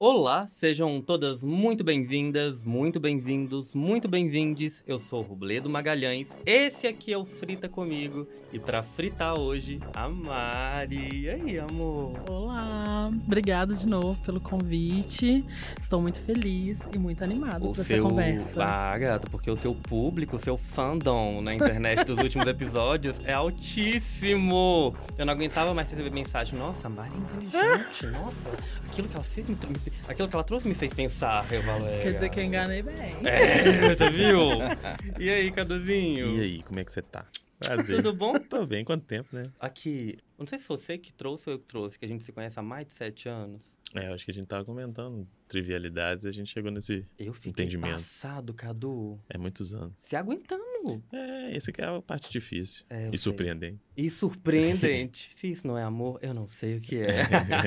Olá, sejam todas muito bem-vindas, muito bem-vindos, muito bem-vindes. Eu sou o Robledo Magalhães, esse aqui é o Frita Comigo. E pra fritar hoje, a Mari. E aí, amor? Olá, obrigada de novo pelo convite. Estou muito feliz e muito animada por essa conversa. Ah, gata, porque o seu público, o seu fandom na internet dos últimos episódios é altíssimo. Eu não aguentava mais receber mensagem. Nossa, a Mari é inteligente, nossa. Aquilo que ela fez, aquilo que ela trouxe me fez pensar, Valéria. Quer dizer que eu enganei bem. Você viu? E aí, Caduzinho? E aí, como é que você tá? Prazer. Tudo bom? Tô bem, quanto tempo, né? Aqui, não sei se você que trouxe ou eu que trouxe, que a gente se conhece há mais de 7 anos. Eu acho que a gente tava comentando trivialidades e a gente chegou nesse Eu fiquei entendimento. passado, Cadu. É muitos anos. Se aguentando. Essa que é a parte difícil. Eu E sei. surpreendente. E surpreendente. Se isso não é amor, eu não sei o que é.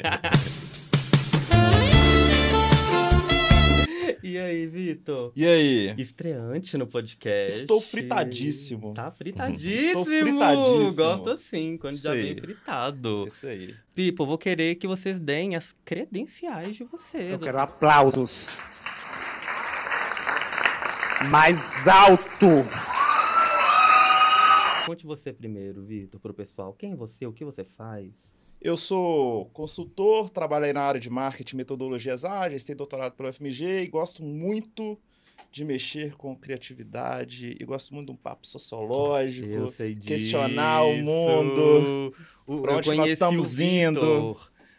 E aí, Vitor? E aí? Estreante no podcast. Estou fritadíssimo. Tá fritadíssimo. Estou fritadíssimo. Gosto assim, quando já Isso vem aí. fritado. Isso aí. People, vou querer que vocês deem as credenciais de vocês. Eu quero aplausos. Mais alto. Conte você primeiro, Vitor, pro pessoal. Quem é você? O que você faz? Eu sou consultor, trabalho aí na área de marketing e metodologias ágeis, tenho doutorado pela UFMG e gosto muito de mexer com criatividade e gosto muito de um papo sociológico, Eu sei disso. questionar o mundo, pra onde nós estamos indo.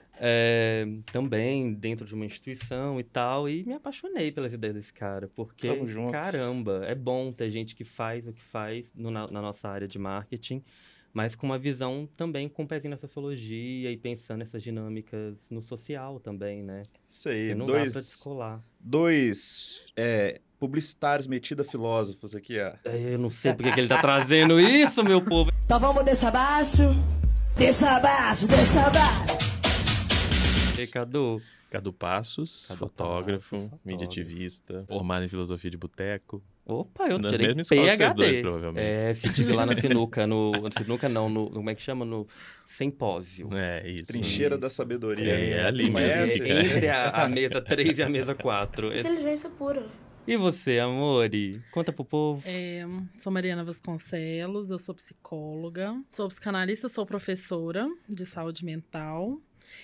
Também dentro de uma instituição e tal, e me apaixonei pelas ideias desse cara, porque, Tamo junto. caramba, é bom ter gente que faz o que faz na nossa área de marketing, mas com uma visão também com um pezinho na sociologia e pensando nessas dinâmicas no social também, né? Isso aí, Porque não dá pra descolar. dois publicitários metida filósofos aqui, ó. Eu não sei porque que ele tá trazendo isso, meu povo. Então vamos descer abaixo, descer abaixo, descer abaixo. E Cadu, Cadu Passos, Cadu fotógrafo, Passos, fotógrafo. mídia ativista, formado em filosofia de boteco. opa, eu Nas tirei mesmas escolas que vocês PhD. dois, provavelmente. Tive lá na sinuca, no sinuca não, como é que chama? No simpósio. É, isso. Trincheira da sabedoria. É ali Conhece? mesmo. Entre a mesa 3 e a mesa 4. Inteligência pura. E você, Amori? Conta pro povo. Sou Mariana Vasconcelos, eu sou psicóloga, sou psicanalista, sou professora de saúde mental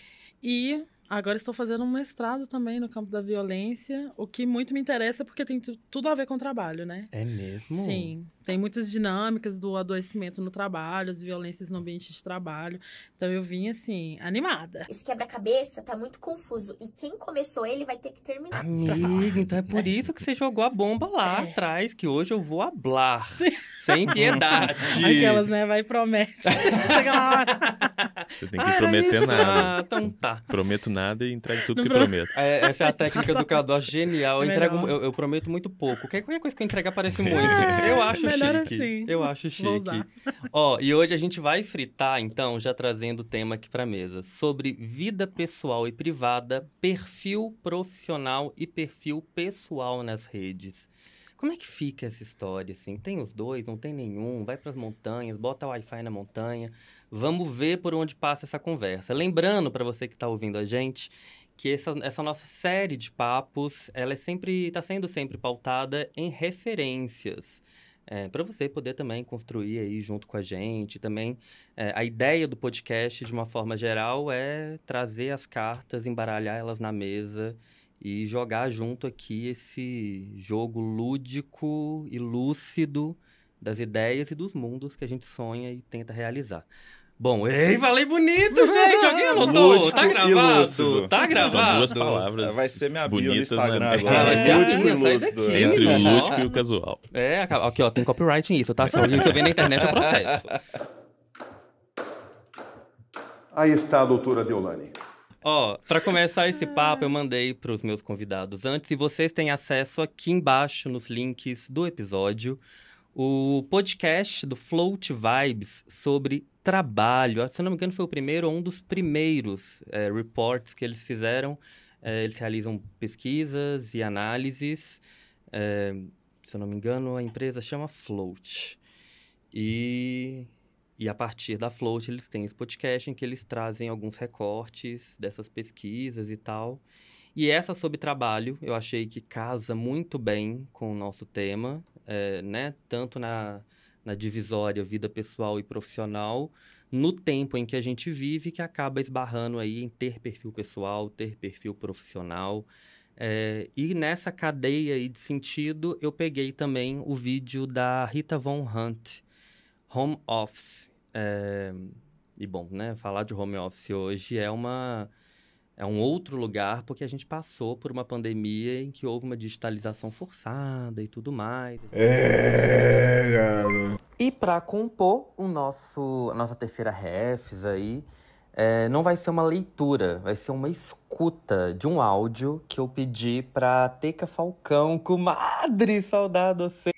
e agora estou fazendo um mestrado também no campo da violência, o que muito me interessa porque tem tudo a ver com o trabalho, né? É mesmo? Sim, tem muitas dinâmicas do adoecimento no trabalho, as violências no ambiente de trabalho. Então eu vim, assim, animada. Esse quebra-cabeça tá muito confuso. E quem começou ele vai ter que terminar. Amiga, então é por isso que você jogou a bomba lá atrás, que hoje eu vou hablar. Sem piedade. Aquelas, né? Vai e promete. Chega na hora. Você tem que prometer nada. Então tá. Prometo nada e entrego tudo Não que pro- prometo. Essa é a técnica do Cadu, genial. Eu, Melhor. eu prometo muito pouco. Qualquer coisa que eu entregar parece muito. Eu acho Melhor chique. assim. Eu acho Vou chique. usar. E hoje a gente vai fritar, então, já trazendo o tema aqui pra mesa, sobre vida pessoal e privada, perfil profissional e perfil pessoal nas redes. Como é que fica essa história, assim? Tem os dois, não tem nenhum? Vai pras montanhas, bota Wi-Fi na montanha. Vamos ver por onde passa essa conversa. Lembrando, para você que está ouvindo a gente, que essa nossa série de papos, ela está sendo sempre pautada em referências. Para você poder também construir aí junto com a gente. Também, a ideia do podcast, de uma forma geral, é trazer as cartas, embaralhar elas na mesa e jogar junto aqui esse jogo lúdico e lúcido das ideias e dos mundos que a gente sonha e tenta realizar. Bom, falei bonito, gente! Alguém anotou? Lúdico Tá e gravado? lúcido. Tá gravado? São duas palavras Vai ser minha bio no bonitas, Instagram né? agora. vai ser a Lúdico e minha, sai lúcido. daqui. Entre o Ó. lúdico e o casual. Aqui, ó, tem copyright nisso, tá? Se eu ver na internet é processo. Aí está a doutora Deolane. Para começar esse papo, eu mandei para os meus convidados antes, e vocês têm acesso aqui embaixo nos links do episódio, o podcast do Float Vibes sobre trabalho. Se eu não me engano, foi o primeiro ou um dos primeiros reports que eles fizeram. Eles realizam pesquisas e análises. Se eu não me engano, a empresa chama Float. E a partir da Float, eles têm esse podcast em que eles trazem alguns recortes dessas pesquisas e tal. E essa sobre trabalho, eu achei que casa muito bem com o nosso tema, né? Tanto na divisória vida pessoal e profissional, no tempo em que a gente vive, que acaba esbarrando aí em ter perfil pessoal, ter perfil profissional. E nessa cadeia aí de sentido, eu peguei também o vídeo da Rita Von Hunt, Home Office. E bom, né, falar de home office hoje é um outro lugar, porque a gente passou por uma pandemia em que houve uma digitalização forçada e tudo mais. E para compor a nossa terceira refs aí, não vai ser uma leitura, vai ser uma escuta de um áudio que eu pedi pra Teca Falcão, comadre, saudade você.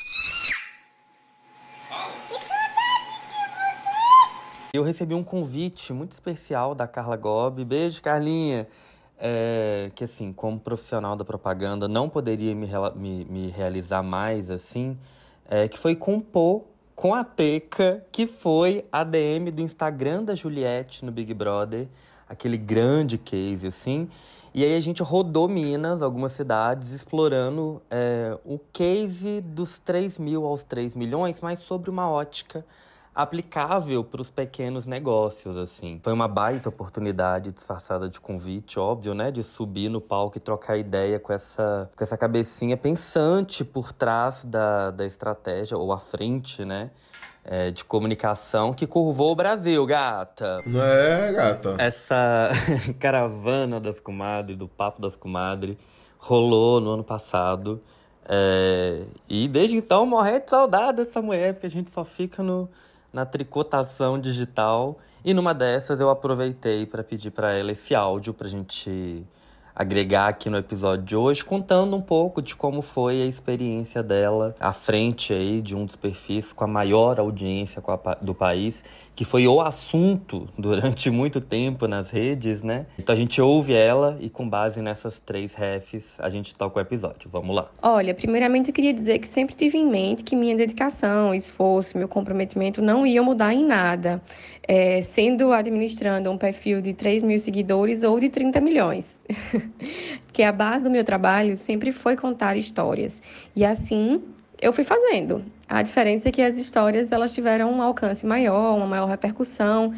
Eu recebi um convite muito especial da Carla Gobi. Beijo, Carlinha. Que, assim, como profissional da propaganda, não poderia me realizar mais, assim. Que foi compor com a Teca, que foi a DM do Instagram da Juliette no Big Brother. Aquele grande case, assim. E aí a gente rodou Minas, algumas cidades, explorando o case dos 3 mil aos 3 milhões, mas sobre uma ótica aplicável para os pequenos negócios, assim. Foi uma baita oportunidade disfarçada de convite, óbvio, né? De subir no palco e trocar ideia com essa cabecinha pensante por trás da estratégia, ou à frente, né? De comunicação que curvou o Brasil, gata. Não é, gata? Essa caravana das comadres, do Papo das Comadres, rolou no ano passado. E desde então, morrer de saudade dessa mulher, porque a gente só fica na tricotação digital. E numa dessas eu aproveitei para pedir para ela esse áudio pra gente agregar aqui no episódio de hoje, contando um pouco de como foi a experiência dela à frente aí de um dos perfis com a maior audiência do país, que foi o assunto durante muito tempo nas redes, né? Então a gente ouve ela e com base nessas 3 refs a gente toca o episódio. Vamos lá. Olha, primeiramente eu queria dizer que sempre tive em mente que minha dedicação, esforço, meu comprometimento não iam mudar em nada, sendo administrando um perfil de 3 mil seguidores ou de 30 milhões. Porque a base do meu trabalho sempre foi contar histórias. E assim eu fui fazendo. A diferença é que as histórias elas tiveram um alcance maior, uma maior repercussão.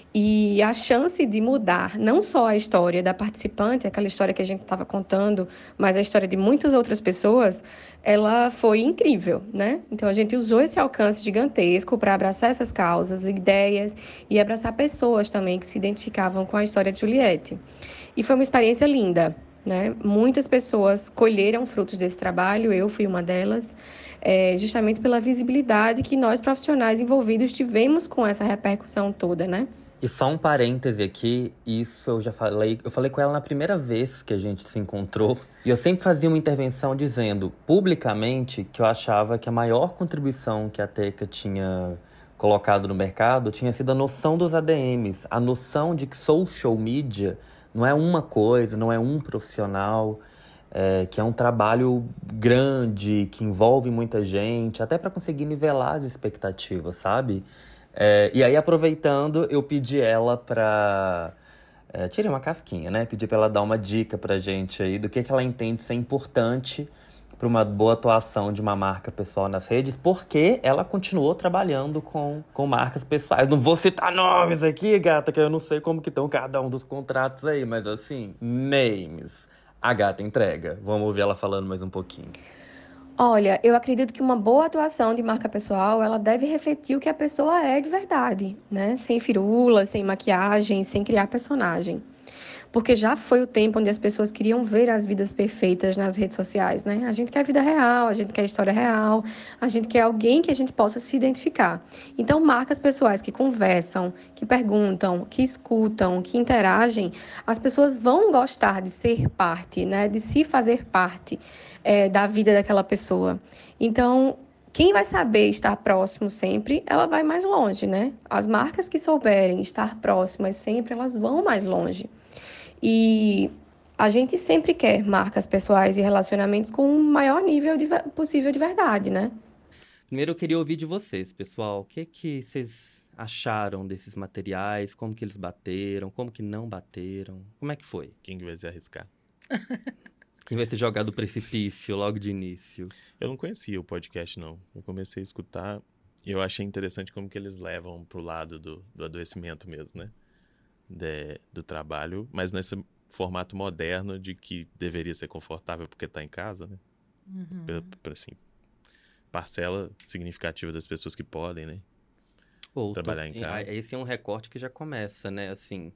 E a chance de mudar não só a história da participante, aquela história que a gente estava contando, mas a história de muitas outras pessoas, ela foi incrível, né? Então a gente usou esse alcance gigantesco para abraçar essas causas, ideias e abraçar pessoas também que se identificavam com a história de Juliette. E foi uma experiência linda, né? Muitas pessoas colheram frutos desse trabalho, eu fui uma delas, justamente pela visibilidade que nós profissionais envolvidos tivemos com essa repercussão toda, né? E só um parêntese aqui, isso eu falei com ela na primeira vez que a gente se encontrou. E eu sempre fazia uma intervenção dizendo, publicamente, que eu achava que a maior contribuição que a Teca tinha colocado no mercado tinha sido a noção dos ADMs. A noção de que social media não é uma coisa, não é um profissional, que é um trabalho grande, que envolve muita gente, até para conseguir nivelar as expectativas, sabe? E aí, aproveitando, eu pedi ela pra... tirei uma casquinha, né? Pedi pra ela dar uma dica pra gente aí do que ela entende ser importante para uma boa atuação de uma marca pessoal nas redes, porque ela continuou trabalhando com marcas pessoais. Não vou citar nomes aqui, gata, que eu não sei como que estão cada um dos contratos aí, mas assim, names. A gata entrega. Vamos ouvir ela falando mais um pouquinho. Olha, eu acredito que uma boa atuação de marca pessoal, ela deve refletir o que a pessoa é de verdade, né? Sem firula, sem maquiagem, sem criar personagem. Porque já foi o tempo onde as pessoas queriam ver as vidas perfeitas nas redes sociais, né? A gente quer vida real, a gente quer história real, a gente quer alguém que a gente possa se identificar. Então, marcas pessoais que conversam, que perguntam, que escutam, que interagem, as pessoas vão gostar de ser parte, né? De se fazer parte da vida daquela pessoa. Então, quem vai saber estar próximo sempre, ela vai mais longe, né? As marcas que souberem estar próximas sempre, elas vão mais longe. E a gente sempre quer marcas pessoais e relacionamentos com o maior nível possível de verdade, né? Primeiro eu queria ouvir de vocês, pessoal. O que vocês acharam desses materiais? Como que eles bateram? Como que não bateram? Como é que foi? Quem que vai se arriscar? Quem vai ser jogado do precipício logo de início? Eu não conhecia o podcast, não. Eu comecei a escutar e eu achei interessante como que eles levam pro lado do adoecimento mesmo, né? Do trabalho, mas nesse formato moderno de que deveria ser confortável porque tá em casa, né? Assim, parcela significativa das pessoas que podem, né? Trabalhar em casa. Esse é um recorte que já começa, né? Assim,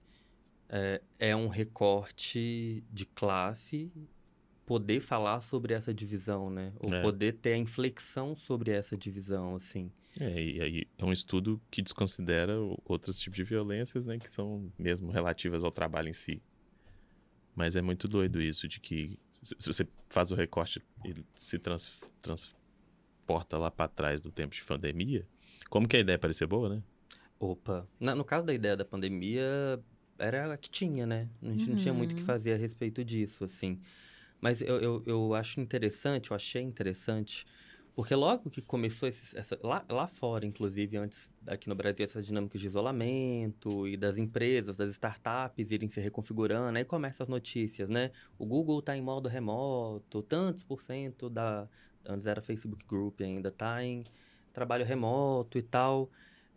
é um recorte de classe poder falar sobre essa divisão, né? Ou poder ter a inflexão sobre essa divisão, assim. E aí é um estudo que desconsidera outros tipos de violências, né? Que são mesmo relativas ao trabalho em si. Mas é muito doido isso, de que se você faz o recorte e se transporta lá para trás do tempo de pandemia, como que a ideia parecia boa, né? Opa! No caso da ideia da pandemia, era a que tinha, né? A gente não tinha muito o que fazer a respeito disso, assim. Mas eu achei interessante, porque logo que começou lá fora, inclusive, antes aqui no Brasil, essa dinâmica de isolamento e das empresas, das startups irem se reconfigurando, aí começam as notícias, né? O Google está em modo remoto, tantos % antes era Facebook Group ainda, está em trabalho remoto e tal.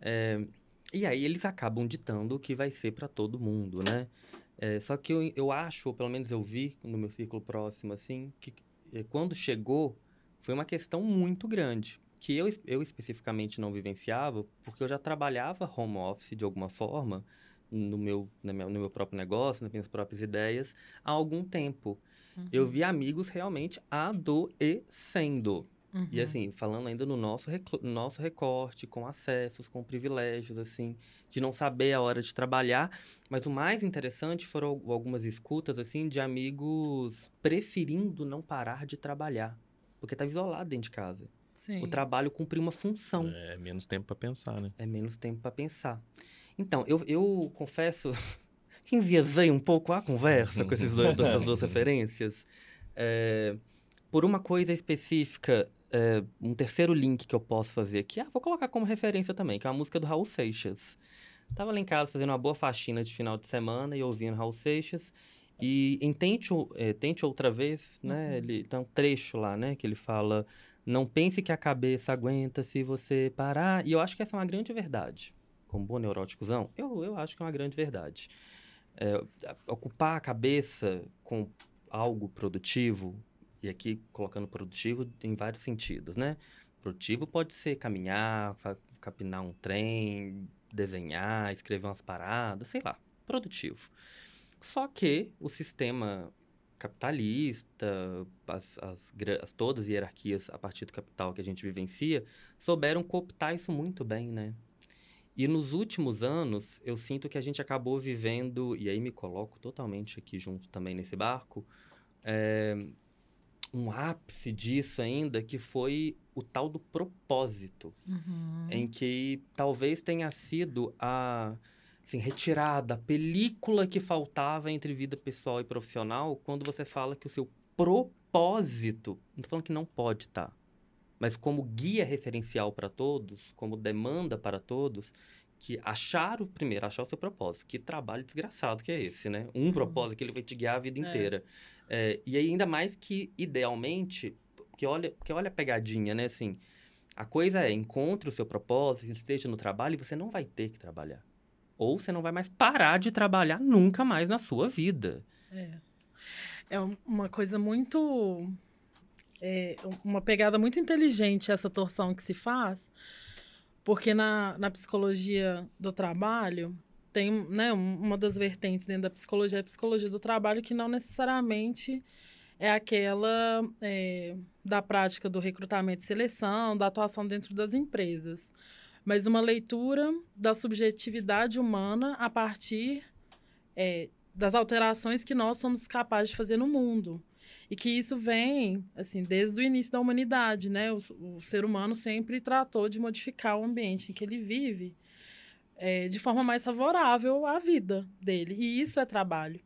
E aí eles acabam ditando o que vai ser para todo mundo, né? Só que eu acho, ou pelo menos eu vi no meu círculo próximo, assim, que quando chegou, foi uma questão muito grande, que eu especificamente não vivenciava, porque eu já trabalhava home office de alguma forma, no meu próprio negócio, nas minhas próprias ideias, há algum tempo. Eu vi amigos realmente adoecendo. E assim, falando ainda no nosso recorte, com acessos, com privilégios, assim, de não saber a hora de trabalhar. Mas o mais interessante foram algumas escutas, assim, de amigos preferindo não parar de trabalhar. Porque estava isolado dentro de casa. Sim. O trabalho cumpre uma função. É menos tempo para pensar, né? É menos tempo para pensar. Então, eu confesso que enviesei um pouco a conversa com essas duas referências. Por uma coisa específica, um terceiro link que eu posso fazer aqui, vou colocar como referência também, que é a música do Raul Seixas. Tava lá em casa fazendo uma boa faxina de final de semana e ouvindo Raul Seixas. E em Tente Outra Vez, né, tem um trecho lá, né, que ele fala: não pense que a cabeça aguenta se você parar. E eu acho que essa é uma grande verdade. Como bom neuróticozão, eu acho que é uma grande verdade. Ocupar a cabeça com algo produtivo, e aqui colocando produtivo em vários sentidos, né? Produtivo pode ser caminhar, capinar um trem, desenhar, escrever umas paradas, sei lá, produtivo. Só que o sistema capitalista, todas as hierarquias a partir do capital que a gente vivencia, souberam cooptar isso muito bem, né? E nos últimos anos, eu sinto que a gente acabou vivendo, e aí me coloco totalmente aqui junto também nesse barco, um ápice disso ainda, que foi o tal do propósito, em que talvez tenha sido retirada a película que faltava entre vida pessoal e profissional, quando você fala que o seu propósito, não estou falando que não pode estar, mas como guia referencial para todos, como demanda para todos, que achar o seu propósito. Que trabalho desgraçado que é esse, né? Um propósito que ele vai te guiar a vida inteira. E ainda mais que, idealmente, porque olha a pegadinha, né? Assim, a coisa encontre o seu propósito, esteja no trabalho e você não vai ter que trabalhar. Ou você não vai mais parar de trabalhar nunca mais na sua vida. É uma coisa muito... uma pegada muito inteligente essa torção que se faz, porque na psicologia do trabalho tem, né, uma das vertentes dentro da psicologia é a psicologia do trabalho, que não necessariamente é aquela da prática do recrutamento e seleção, da atuação dentro das empresas, mas uma leitura da subjetividade humana a partir das alterações que nós somos capazes de fazer no mundo. E que isso vem, assim, desde o início da humanidade, né? O ser humano sempre tratou de modificar o ambiente em que ele vive de forma mais favorável à vida dele. E isso é trabalho.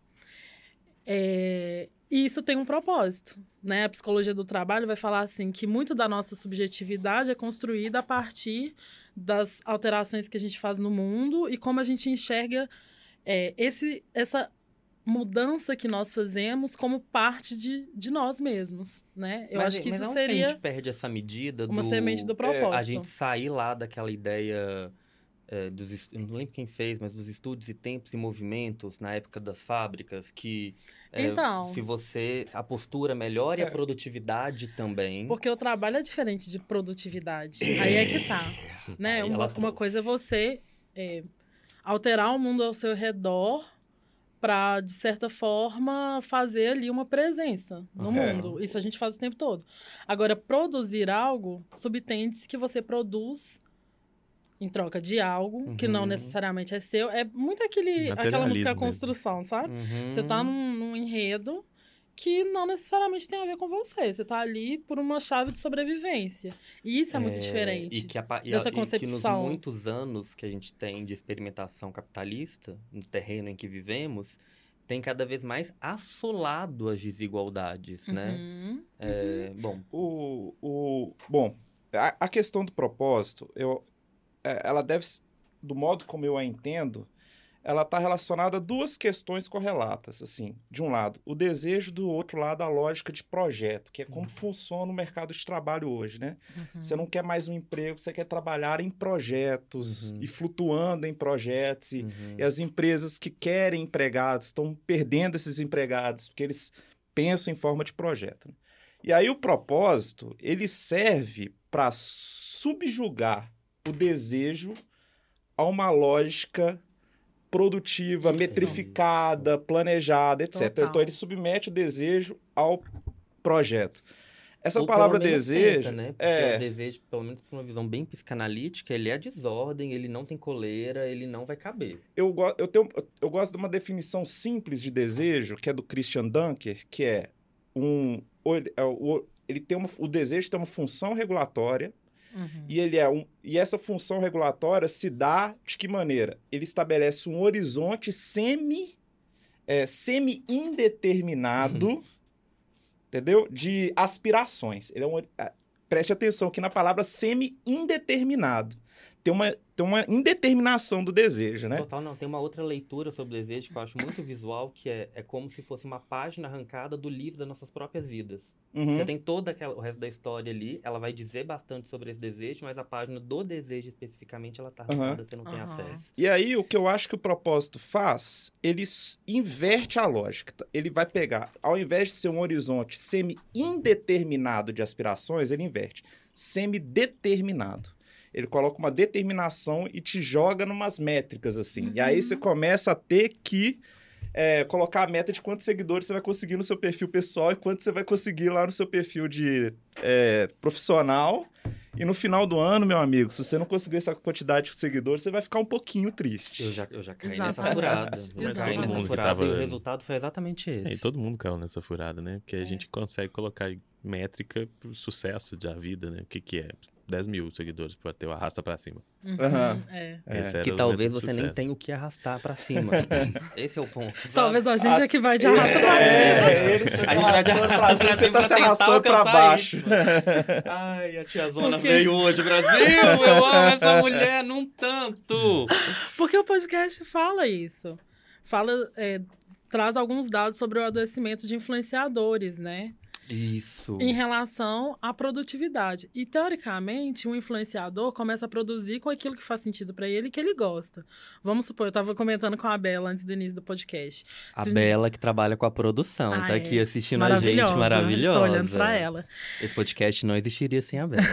E isso tem um propósito, né? A psicologia do trabalho vai falar, assim, que muito da nossa subjetividade é construída a partir das alterações que a gente faz no mundo e como a gente enxerga essa mudança que nós fazemos como parte de nós mesmos, né? Eu acho que isso não seria a gente perde essa medida uma semente do propósito. A gente sair lá daquela ideia eu não lembro quem fez, mas dos estudos e tempos e movimentos na época das fábricas, que Então, se a postura melhora e a produtividade também. Porque o trabalho é diferente de produtividade. Aí é que tá, né? Uma coisa é você alterar o mundo ao seu redor para, de certa forma, fazer ali uma presença no mundo. Isso a gente faz o tempo todo. Agora, produzir algo subtende-se que você produz em troca de algo que não necessariamente é seu. É muito aquela música A Construção, sabe? Você tá num enredo que não necessariamente tem a ver com você. Você tá ali por uma chave de sobrevivência. E isso é muito diferente dessa concepção. E que nos muitos anos que a gente tem de experimentação capitalista, no terreno em que vivemos, tem cada vez mais assolado as desigualdades, né? Bom, a questão do propósito, ela deve, do modo como eu a entendo, ela está relacionada a duas questões correlatas, assim. De um lado, o desejo, do outro lado, a lógica de projeto, que é como funciona o mercado de trabalho hoje, né? Você não quer mais um emprego, você quer trabalhar em projetos e flutuando em projetos. E as empresas que querem empregados estão perdendo esses empregados, porque eles pensam em forma de projeto, né? E aí o propósito, ele serve para subjugar o desejo a uma lógica produtiva, metrificada, planejada, etc. Total. Então, ele submete o desejo ao projeto. Essa Ou palavra pelo menos desejo... tenta, né? Porque o desejo, pelo menos por uma visão bem psicanalítica, ele é a desordem, ele não tem coleira, ele não vai caber. Eu gosto de uma definição simples de desejo, que é do Christian Dunker, que é o desejo tem uma função regulatória. E essa função regulatória se dá de que maneira? Ele estabelece um horizonte semi-indeterminado, entendeu? De aspirações. Preste atenção aqui na palavra semi-indeterminado. Tem uma indeterminação do desejo, né? Total, não. Tem uma outra leitura sobre o desejo que eu acho muito visual, que é como se fosse uma página arrancada do livro das nossas próprias vidas. Você tem o resto da história ali, ela vai dizer bastante sobre esse desejo, mas a página do desejo especificamente, ela tá arrancada, você não tem acesso. E aí, o que eu acho que o propósito faz, ele inverte a lógica. Ele vai pegar, ao invés de ser um horizonte semi-indeterminado de aspirações, ele inverte. Semi-determinado. Ele coloca uma determinação e te joga numas métricas, assim. E aí você começa a ter que colocar a meta de quantos seguidores você vai conseguir no seu perfil pessoal e quanto você vai conseguir lá no seu perfil de profissional. E no final do ano, meu amigo, se você não conseguir essa quantidade de seguidores, você vai ficar um pouquinho triste. Eu já caí nessa furada. E o resultado foi exatamente esse. E todo mundo caiu nessa furada, né? Porque a gente consegue colocar métrica pro sucesso da vida, né? O que é? 10 mil seguidores para ter o arrasta pra cima. Que talvez você nem tenha o que arrastar pra cima. Esse é o ponto. Sabe? Talvez a gente é que vai de arrasta pra cima. A gente vai de arrasta pra cima, você tá se arrastando pra baixo. Ai, a tiazona veio hoje, Brasil! Eu amo essa mulher num tanto! Porque o podcast fala isso. Traz alguns dados sobre o adoecimento de influenciadores, né? Isso. Em relação à produtividade. E, teoricamente, um influenciador começa a produzir com aquilo que faz sentido pra ele e que ele gosta. Vamos supor, eu tava comentando com a Bela antes do início do podcast. Bela que trabalha com a produção, tá aqui assistindo a gente, maravilhosa. Estou olhando pra ela. Esse podcast não existiria sem a Bela.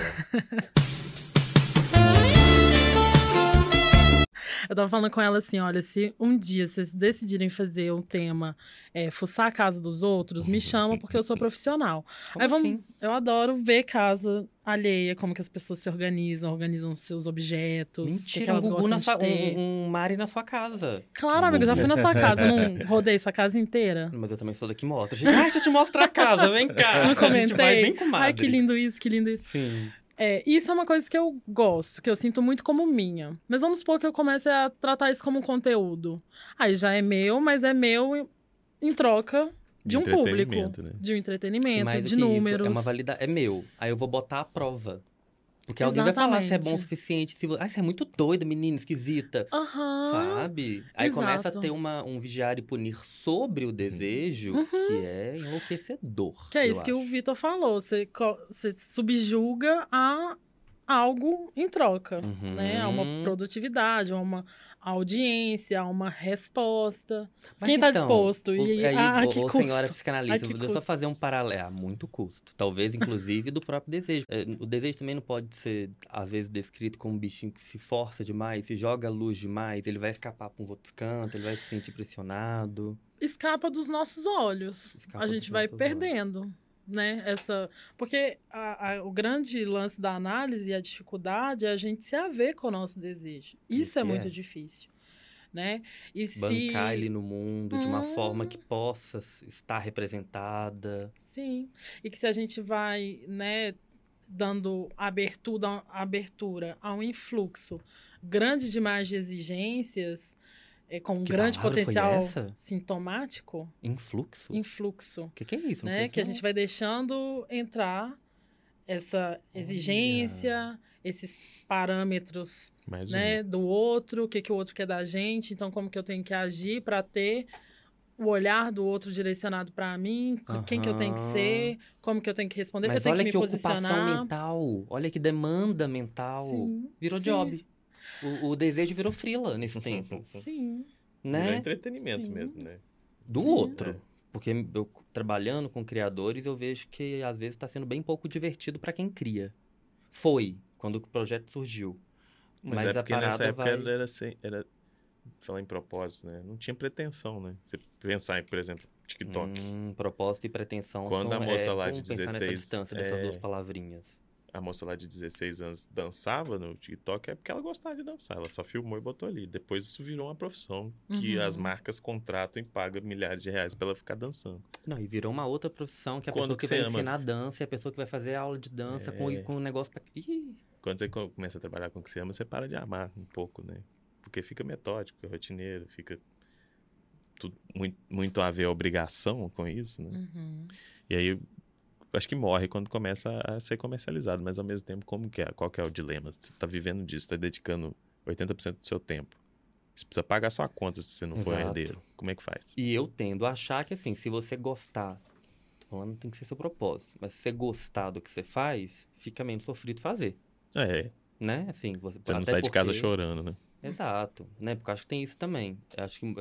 Eu tava falando com ela assim, olha, se um dia vocês decidirem fazer um tema, fuçar a casa dos outros, me chamam porque eu sou profissional. Assim? Eu adoro ver casa alheia, como que as pessoas se organizam seus objetos, o que elas gostam de ter. Um Mari na sua casa. Claro, amigo, já fui na sua casa, não rodei sua casa inteira. Mas eu também sou daqui mostra. Deixa eu te mostrar a casa, vem cá. Não comentei. A gente vai bem com o Mari. Ai, que lindo isso, que lindo isso. Sim. Isso é uma coisa que eu gosto, que eu sinto muito como minha. Mas vamos supor que eu comece a tratar isso como um conteúdo. Aí já é meu, mas é meu em troca de um público. Né? De um entretenimento, mais de números. Isso, é meu. Aí eu vou botar a prova. Porque alguém vai falar se é bom o Exatamente. suficiente. Se você é muito doida, menina, esquisita. Aham. Sabe? Aí começa a Exato. ter um vigiar e punir sobre o desejo que é enlouquecedor. Que é eu isso que o acho. Vitor falou. Você subjuga a algo em troca, né? A uma Uhum. produtividade, a uma audiência, a uma resposta. Mas Quem está então, disposto? A que ô, custo? senhora psicanalista, A que deixa eu só custo? fazer um paralelo. Há muito custo. Talvez, inclusive, do próprio desejo. O desejo também não pode ser, às vezes, descrito como um bichinho que se força demais, se joga a luz demais, ele vai escapar para uns outros cantos, ele vai se sentir pressionado. Escapa dos nossos olhos. Escapa A dos gente vai nossos perdendo, né? Porque o grande lance da análise e a dificuldade é a gente se haver com o nosso desejo. Isso é que muito é. difícil, né? E Bancar ele no mundo de uma forma Hum. que possa estar representada. Sim. E que se a gente vai, né, dando abertura a um influxo grande demais de exigências, com um Que grande palavra foi potencial essa? sintomático, Influxo? influxo, O que é isso? Não né? conheço, Que a não. gente vai deixando entrar essa exigência, esses parâmetros, Mais né, do outro, o que o outro quer da gente, então como que eu tenho que agir para ter o olhar do outro direcionado para mim, quem que eu tenho que Aham. ser, como que eu tenho que responder, Mas eu tenho olha que me que ocupação posicionar. mental. Olha que demanda mental. Sim, Virou sim. job. O desejo virou freela nesse tempo. Sim. Virou Né? entretenimento Sim. mesmo, né? Do Sim. outro. Porque eu trabalhando com criadores, eu vejo que às vezes está sendo bem pouco divertido para quem cria. Foi, quando o projeto surgiu. Mas Mas é a porque nessa parada época vai... era falar em propósito, né? Não tinha pretensão, né? Você pensar em, por exemplo, TikTok. Propósito e pretensão Quando são, a moça lá vamos de pensar nessa 16, distância dessas duas palavrinhas. A moça lá de 16 anos dançava no TikTok é porque ela gostava de dançar. Ela só filmou e botou ali. Depois isso virou uma profissão que as marcas contratam e pagam milhares de reais pra ela ficar dançando. Não, e virou uma outra profissão que a Quando pessoa que que vai você ama? ensinar dança e a pessoa que vai fazer aula de dança com um negócio pra... Ih, Quando você começa a trabalhar com o que você ama, você para de amar um pouco, né? Porque fica metódico, rotineiro, fica tudo muito a ver a obrigação com isso, né? E aí, acho que morre quando começa a ser comercializado, mas ao mesmo tempo, qual que é o dilema? Você tá vivendo disso, tá dedicando 80% do seu tempo. Você precisa pagar sua conta se você não for Exato. herdeiro. Como é que faz? E eu tendo a achar que, assim, se você gostar, tô falando tem que ser seu propósito, mas se você gostar do que você faz, fica menos sofrido fazer, né? Assim, você não até sai de casa porque- chorando, né? Exato, né? Porque eu acho que tem isso também. Eu acho que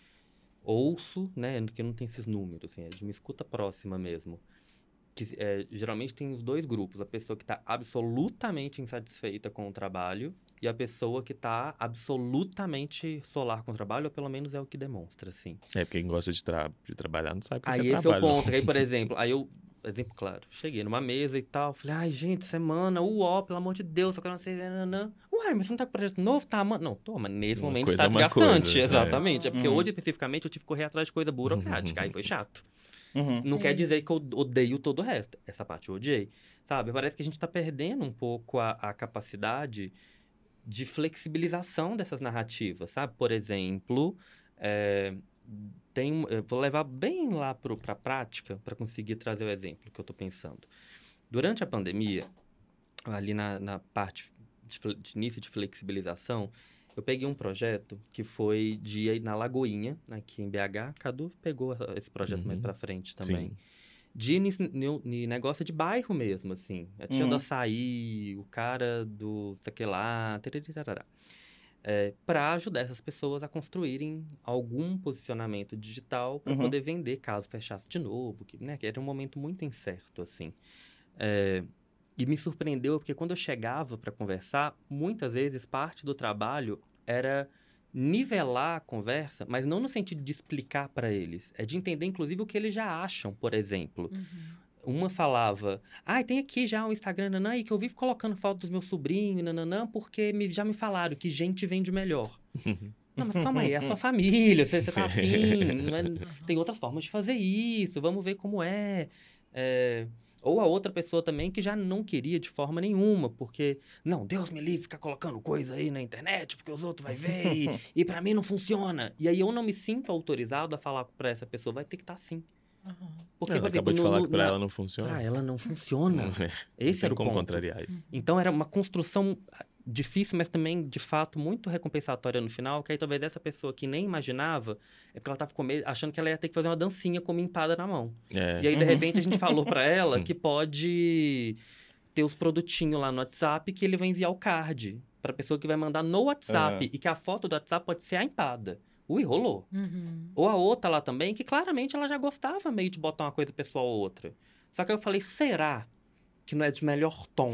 ouço, né? Que não tem esses números, assim, é de uma escuta próxima mesmo. Que geralmente tem os dois grupos. A pessoa que está absolutamente insatisfeita com o trabalho e a pessoa que está absolutamente solar com o trabalho, ou pelo menos é o que demonstra, assim. Porque quem gosta de trabalhar não sabe o que Aí é esse é o trabalho. ponto. Aí, por exemplo, exemplo claro, cheguei numa mesa e tal, falei, ai, gente, semana, pelo amor de Deus, só quero não sei, nananã. Uai, mas você não tá com projeto novo? Tá, mano. Não, tô, mas nesse Uma momento coisa está é uma desgastante. coisa, Exatamente. É porque hoje, especificamente, eu tive que correr atrás de coisa burocrática. Aí foi chato. Não quer dizer que eu odeio todo o resto. Essa parte eu odiei. Sabe? Parece que a gente tá perdendo um pouco a capacidade de flexibilização dessas narrativas, sabe? Por exemplo, eu vou levar bem lá para a prática para conseguir trazer o exemplo que eu estou pensando. Durante a pandemia, ali na parte de início de flexibilização, eu peguei um projeto que foi de ir na Lagoinha, aqui em BH. Cadu pegou esse projeto mais para frente também. Sim. De negócio de bairro mesmo, assim. A tia do açaí, o cara do sei que lá, para ajudar essas pessoas a construírem algum posicionamento digital para poder vender caso fechasse de novo, que era um momento muito incerto, assim. E me surpreendeu porque quando eu chegava para conversar, muitas vezes parte do trabalho era nivelar a conversa, mas não no sentido de explicar para eles, é de entender inclusive o que eles já acham, por exemplo. Uma falava, tem aqui já o Instagram, nanã, e que eu vivo colocando foto dos meus sobrinhos, nananã, porque já me falaram que gente vende melhor. Não, mas calma aí, é a sua família, você tá afim, tem outras formas de fazer isso, vamos ver como é. Ou a outra pessoa também que já não queria de forma nenhuma, porque, não, Deus me livre ficar colocando coisa aí na internet, porque os outros vão ver, e pra mim não funciona. E aí eu não me sinto autorizado a falar pra essa pessoa, vai ter que estar assim. Porque, Ela por exemplo, acabou de falar que pra ela não funciona. Pra ela não funciona. Esse Não era o tem como ponto. contrariar isso. Então, era uma construção difícil, mas também, de fato, muito recompensatória no final, que aí talvez essa pessoa que nem imaginava, é porque ela tava achando que ela ia ter que fazer uma dancinha com uma empada na mão. É. E aí, de repente, a gente falou pra ela que pode ter os produtinhos lá no WhatsApp que ele vai enviar o card pra pessoa que vai mandar no WhatsApp e que a foto do WhatsApp pode ser a empada. Ui, rolou. Ou a outra lá também, que claramente ela já gostava meio de botar uma coisa pessoal ou outra. Só que aí eu falei, será que não é de melhor tom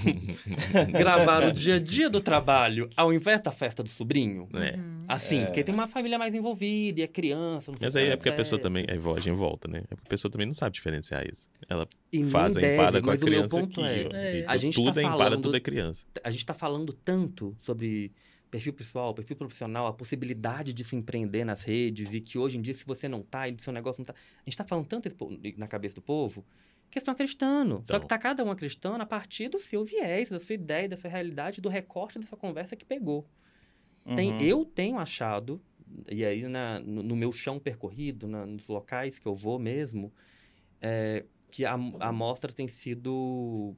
gravar o dia a dia do trabalho ao invés da festa do sobrinho? Assim, porque tem uma família mais envolvida e é criança, não sei Mas o aí que, é porque a pessoa etc. também... Aí a gente volta, né? É porque a pessoa também não sabe diferenciar isso. Ela E faz a nem empada deve, com a mas o meu criança ponto aqui. é, Ó. E a gente tudo tá é empada, falando- tudo é criança. A gente tá falando tanto sobre perfil pessoal, perfil profissional, a possibilidade de se empreender nas redes e que hoje em dia, se você não tá, e seu negócio não tá... A gente tá falando tanto isso na cabeça do povo que eles estão acreditando. Só Então. que tá cada um acreditando a partir do seu viés, da sua ideia, da sua realidade, do recorte dessa conversa que pegou. Eu tenho achado, e aí no meu chão percorrido, nos locais que eu vou mesmo, que a amostra tem sido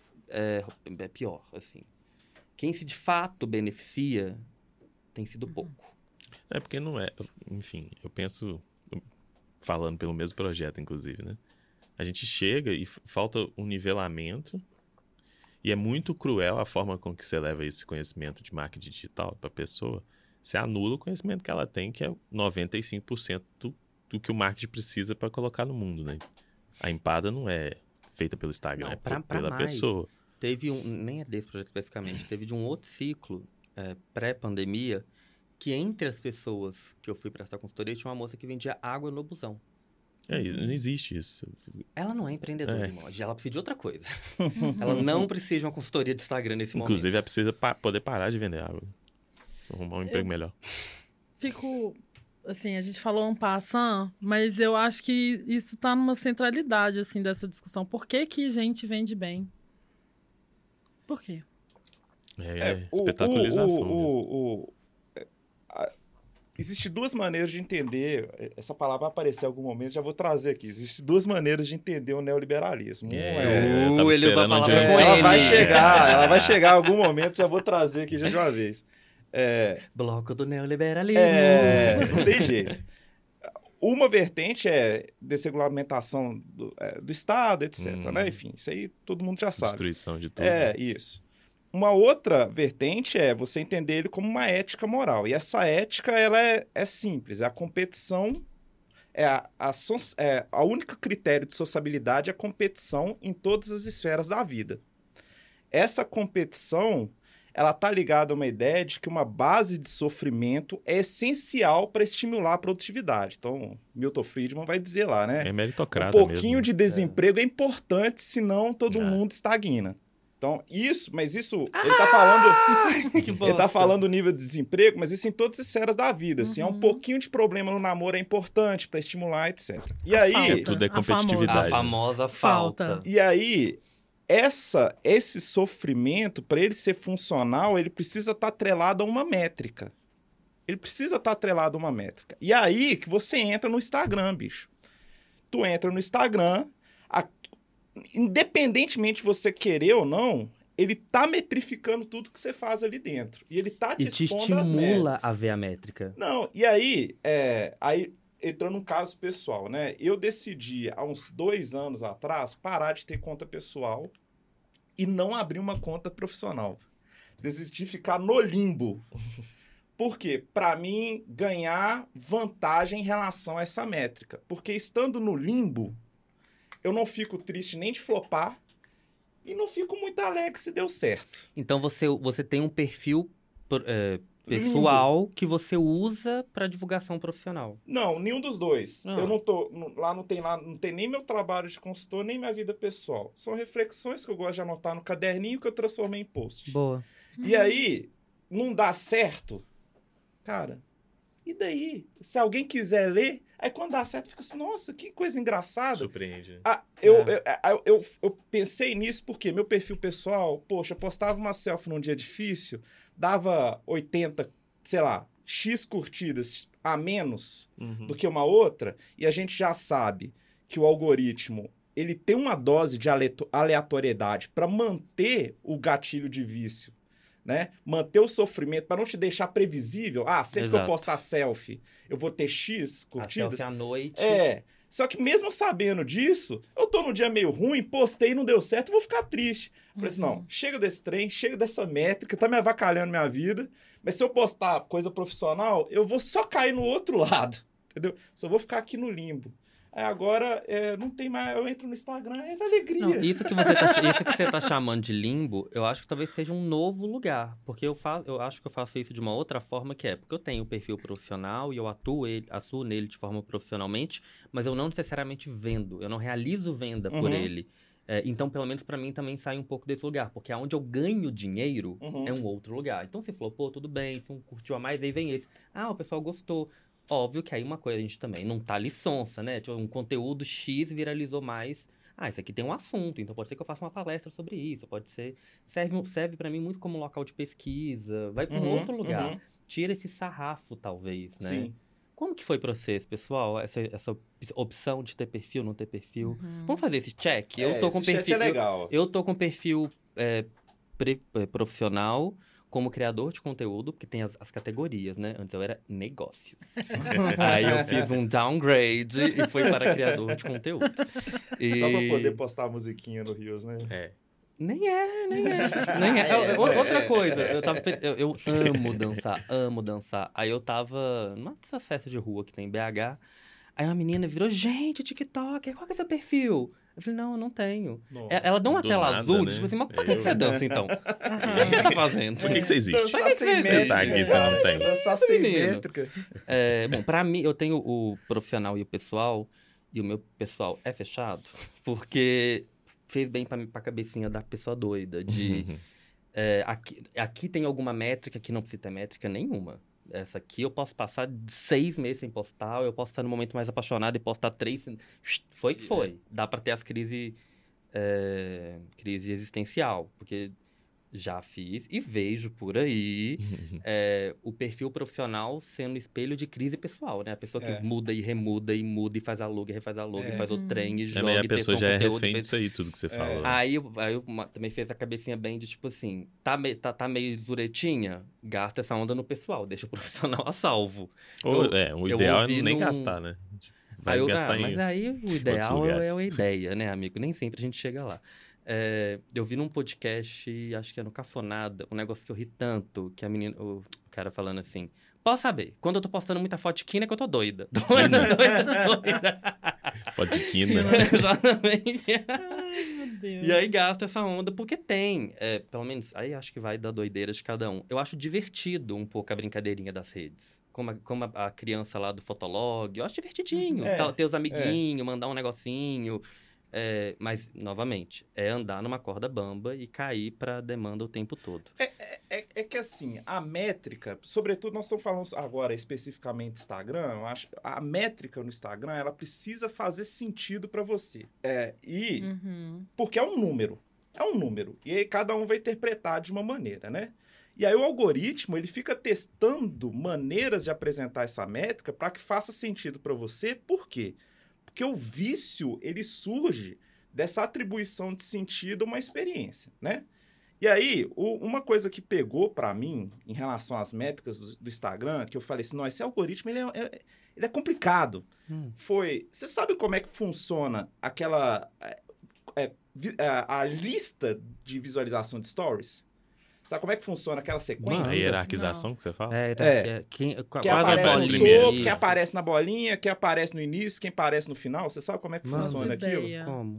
pior, assim. Quem se de fato beneficia tem sido pouco. É porque não é... Enfim, eu penso... Falando pelo mesmo projeto, inclusive, né? A gente chega e falta um nivelamento e é muito cruel a forma com que você leva esse conhecimento de marketing digital para a pessoa. Você anula o conhecimento que ela tem, que é 95% do que o marketing precisa para colocar no mundo, né? A empada não é feita pelo Instagram, Não, é pra pela mais. pessoa. Teve nem é desse projeto especificamente, teve de um outro ciclo, pré-pandemia, que entre as pessoas que eu fui prestar consultoria, tinha uma moça que vendia água no busão. Não existe isso. Ela não é empreendedora, irmão. Ela precisa de outra coisa. Ela não precisa de uma consultoria de Instagram nesse momento. Inclusive, ela precisa poder parar de vender água. Arrumar um emprego melhor. Fico... Assim, a gente falou um passant, mas eu acho que isso tá numa centralidade, assim, dessa discussão. Por que que gente vende bem? Por quê? Espetacularização. Existem duas maneiras de entender, essa palavra vai aparecer em algum momento, já vou trazer aqui. Existem duas maneiras de entender o neoliberalismo. Eu tava ele usa a esperando onde palavra eu com ia. Ela vai chegar em algum momento, já vou trazer aqui já de uma vez. Bloco do neoliberalismo. Não tem jeito. Uma vertente é desregulamentação do Estado, etc. Né? Enfim, isso aí todo mundo já sabe. Destruição de tudo. Isso. Uma outra vertente é você entender ele como uma ética moral. E essa ética, ela é simples. A competição, a única critério de sociabilidade é a competição em todas as esferas da vida. Essa competição, ela está ligada a uma ideia de que uma base de sofrimento é essencial para estimular a produtividade. Então, Milton Friedman vai dizer lá, né? É meritocrata Um pouquinho mesmo. de desemprego é importante, senão todo mundo estagna. Então, ele tá falando... ele tá falando do nível de desemprego, mas isso em todas as esferas da vida. Assim, um pouquinho de problema no namoro é importante para estimular, etc. E aí... Tudo é A famosa. competitividade. A famosa falta. E aí, esse sofrimento, para ele ser funcional, ele precisa estar atrelado a uma métrica. E aí que você entra no Instagram, bicho. Tu entra no Instagram, independentemente de você querer ou não, ele tá metrificando tudo que você faz ali dentro. E ele tá te E te expondo as estimula métricas. a ver a métrica. Não, e aí entrando num caso pessoal, né? Eu decidi, há uns 2 anos atrás, parar de ter conta pessoal e não abrir uma conta profissional. Decidi ficar no limbo. Por quê? Para mim, ganhar vantagem em relação a essa métrica. Porque estando no limbo, eu não fico triste nem de flopar e não fico muito alegre se deu certo. Então você tem um perfil pessoal que você usa para divulgação profissional. Não, nenhum dos dois. Ah. Eu não tô... Lá não tem nem meu trabalho de consultor, nem minha vida pessoal. São reflexões que eu gosto de anotar no caderninho que eu transformei em post. Boa. E aí, não dá certo, cara, e daí? Se alguém quiser ler, aí quando dá certo, fica assim, nossa, que coisa engraçada. Surpreende. Eu pensei nisso porque meu perfil pessoal, poxa, eu postava uma selfie num dia difícil, dava 80, sei lá, X curtidas a menos do que uma outra, e a gente já sabe que o algoritmo ele tem uma dose de aleatoriedade para manter o gatilho de vício, né? Manter o sofrimento, para não te deixar previsível. Sempre que eu postar selfie, eu vou ter X curtidas. A selfie à noite. Só que mesmo sabendo disso, eu tô no dia meio ruim, postei e não deu certo, eu vou ficar triste. Falei assim, não, chega desse trem, chega dessa métrica, tá me avacalhando minha vida, mas se eu postar coisa profissional, eu vou só cair no outro lado, entendeu? Só vou ficar aqui no limbo. Agora, não tem mais, eu entro no Instagram, é alegria. Não, isso que você tá chamando de limbo, eu acho que talvez seja um novo lugar. Porque eu acho que eu faço isso de uma outra forma, que é porque eu tenho um perfil profissional e eu atuo nele de forma profissionalmente, mas eu não necessariamente vendo, eu não realizo venda por ele. Então, pelo menos pra mim, também sai um pouco desse lugar. Porque aonde eu ganho dinheiro é um outro lugar. Então, você falou, pô, tudo bem, se um curtiu a mais, aí vem esse. O pessoal gostou. Óbvio que aí uma coisa a gente também não tá liçonça, né? Tipo, um conteúdo X viralizou mais. Isso aqui tem um assunto, então pode ser que eu faça uma palestra sobre isso, pode ser... Serve pra mim muito como local de pesquisa, vai pra um outro lugar. Tira esse sarrafo, talvez, né? Sim. Como que foi pra vocês, pessoal? Essa opção de ter perfil, não ter perfil? Vamos fazer esse check? Eu tô com esse perfil, chat é legal. Eu tô com perfil profissional, como criador de conteúdo, porque tem as categorias, né? Antes eu era negócios. Aí eu fiz um downgrade e fui para criador de conteúdo. Só pra poder postar a musiquinha no Rios, né? Nem é. Outra coisa, eu amo dançar. Aí eu tava numa dessas festas de rua que tem em BH. Aí uma menina virou, gente, TikTok, qual que é seu perfil? Eu falei, não tenho. Ela deu uma tela nada, azul, né? tipo assim, mas por que você dança, então? O que você tá fazendo? Por que você existe? Dançar sem métrica. Aqui, você não tem. Dançar sem métrica. Bom, pra mim, eu tenho o profissional e o pessoal, e o meu pessoal é fechado, porque fez bem pra cabecinha da pessoa doida, aqui tem alguma métrica, aqui não precisa ter métrica nenhuma. Essa aqui eu posso passar 6 meses sem postar, eu posso estar no momento mais apaixonado e postar 3. Foi que foi. Dá pra ter as crise existencial, porque já fiz e vejo por aí o perfil profissional sendo espelho de crise pessoal, né? A pessoa que muda e remuda e muda e faz aluga e refaz aluga e faz o trem e joga e a e pessoa já é conteúdo, refém disso aí, tudo que você fala. Aí eu também fez a cabecinha bem de tipo assim, tá meio duretinha? Gasta essa onda no pessoal, deixa o profissional a salvo. O ideal é nem gastar, né? Vai gastar mas aí o ideal é a ideia, né, amigo? Nem sempre a gente chega lá. Eu vi num podcast, acho que é no Cafonada, um negócio que eu ri tanto, que o cara falando assim, posso saber, quando eu tô postando muita foto de quina é que eu tô doida. Doida. Foto de quina. Exatamente. Ai, meu Deus. E aí gasta essa onda, porque tem, pelo menos, aí acho que vai da doideira de cada um. Eu acho divertido um pouco a brincadeirinha das redes. Como a criança lá do Fotolog, eu acho divertidinho. Ter os amiguinhos, mandar um negocinho. Mas, novamente, é andar numa corda bamba e cair pra demanda o tempo todo. É que assim, a métrica, sobretudo nós estamos falando agora especificamente Instagram, eu acho que a métrica no Instagram, ela precisa fazer sentido para você. Porque é um número. E aí cada um vai interpretar de uma maneira, né? E aí o algoritmo, ele fica testando maneiras de apresentar essa métrica para que faça sentido para você. Por quê? Porque o vício, ele surge dessa atribuição de sentido a uma experiência, né? E aí, uma coisa que pegou para mim, em relação às métricas do Instagram, que eu falei assim, esse algoritmo, ele é complicado. Você sabe como é que funciona aquela... a lista de visualização de stories? Sabe como é que funciona aquela sequência? A hierarquização que você fala? Quem quase aparece no bolinha, topo, quem aparece na bolinha, quem aparece no início, quem aparece no final. Você sabe como é que funciona aquilo? Como?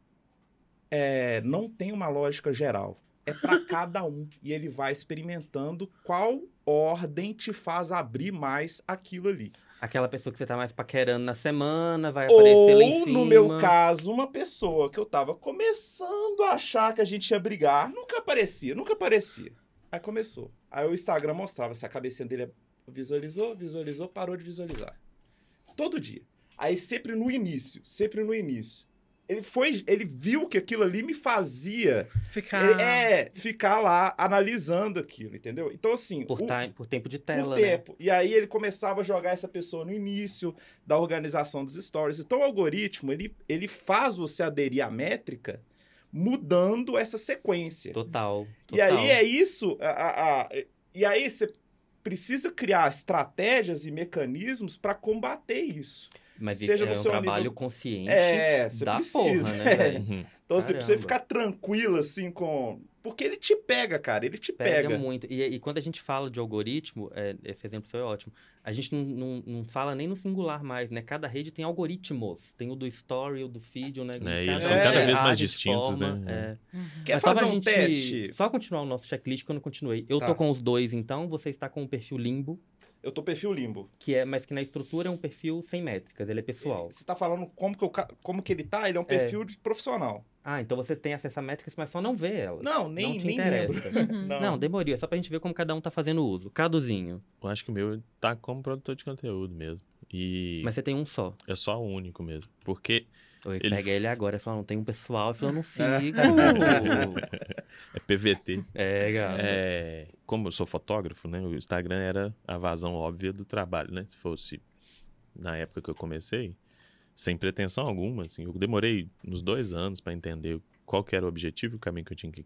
Não tem uma lógica geral. É para cada um. E ele vai experimentando qual ordem te faz abrir mais aquilo ali. Aquela pessoa que você tá mais paquerando na semana, vai aparecer lá em cima. Ou, no meu caso, uma pessoa que eu tava começando a achar que a gente ia brigar, nunca aparecia. Aí começou. Aí o Instagram mostrava se a cabecinha dele visualizou, parou de visualizar. Todo dia. Aí sempre no início. Ele viu que aquilo ali me fazia Ficar lá analisando aquilo, entendeu? Então, assim... Por tempo de tela, por tempo. E aí ele começava a jogar essa pessoa no início da organização dos stories. Então, o algoritmo, ele faz você aderir à métrica mudando essa sequência. Total. E aí é isso... E aí você precisa criar estratégias e mecanismos para combater isso. Mas seja isso no é um seu trabalho nível... consciente você da precisa. porra, né, velho? Então você precisa ficar tranquilo, assim, com... Porque ele te pega, cara, ele te pega. Pega muito. E quando a gente fala de algoritmo, esse exemplo foi ótimo, a gente não fala nem no singular mais, né? Cada rede tem algoritmos. Tem o do story, o do feed, né? E eles estão cada vez mais age, distintos, forma, né? Quer Mas só fazer pra um teste? Só continuar o nosso checklist que eu não continuei. Eu tô com os dois, então. Você está com o perfil limbo. Eu tô perfil limbo. Mas que na estrutura é um perfil sem métricas, ele é pessoal. Você tá falando como que ele tá? Ele é um perfil de profissional. Ah, então você tem acesso a métricas, mas só não vê elas. Não, não nem te interessa. lembro. Não, demorou. É só pra gente ver como cada um tá fazendo uso. Caduzinho. Eu acho que o meu tá como produtor de conteúdo mesmo. Mas você tem um só. É só o único mesmo. Porque... Pega ele agora e fala, não tem um pessoal. Eu falo, não sigo. É PVT. Gato. Como eu sou fotógrafo, né? O Instagram era a vazão óbvia do trabalho, né? Se fosse na época que eu comecei, sem pretensão alguma, assim. Eu demorei uns 2 anos para entender qual que era o objetivo, o caminho que eu tinha que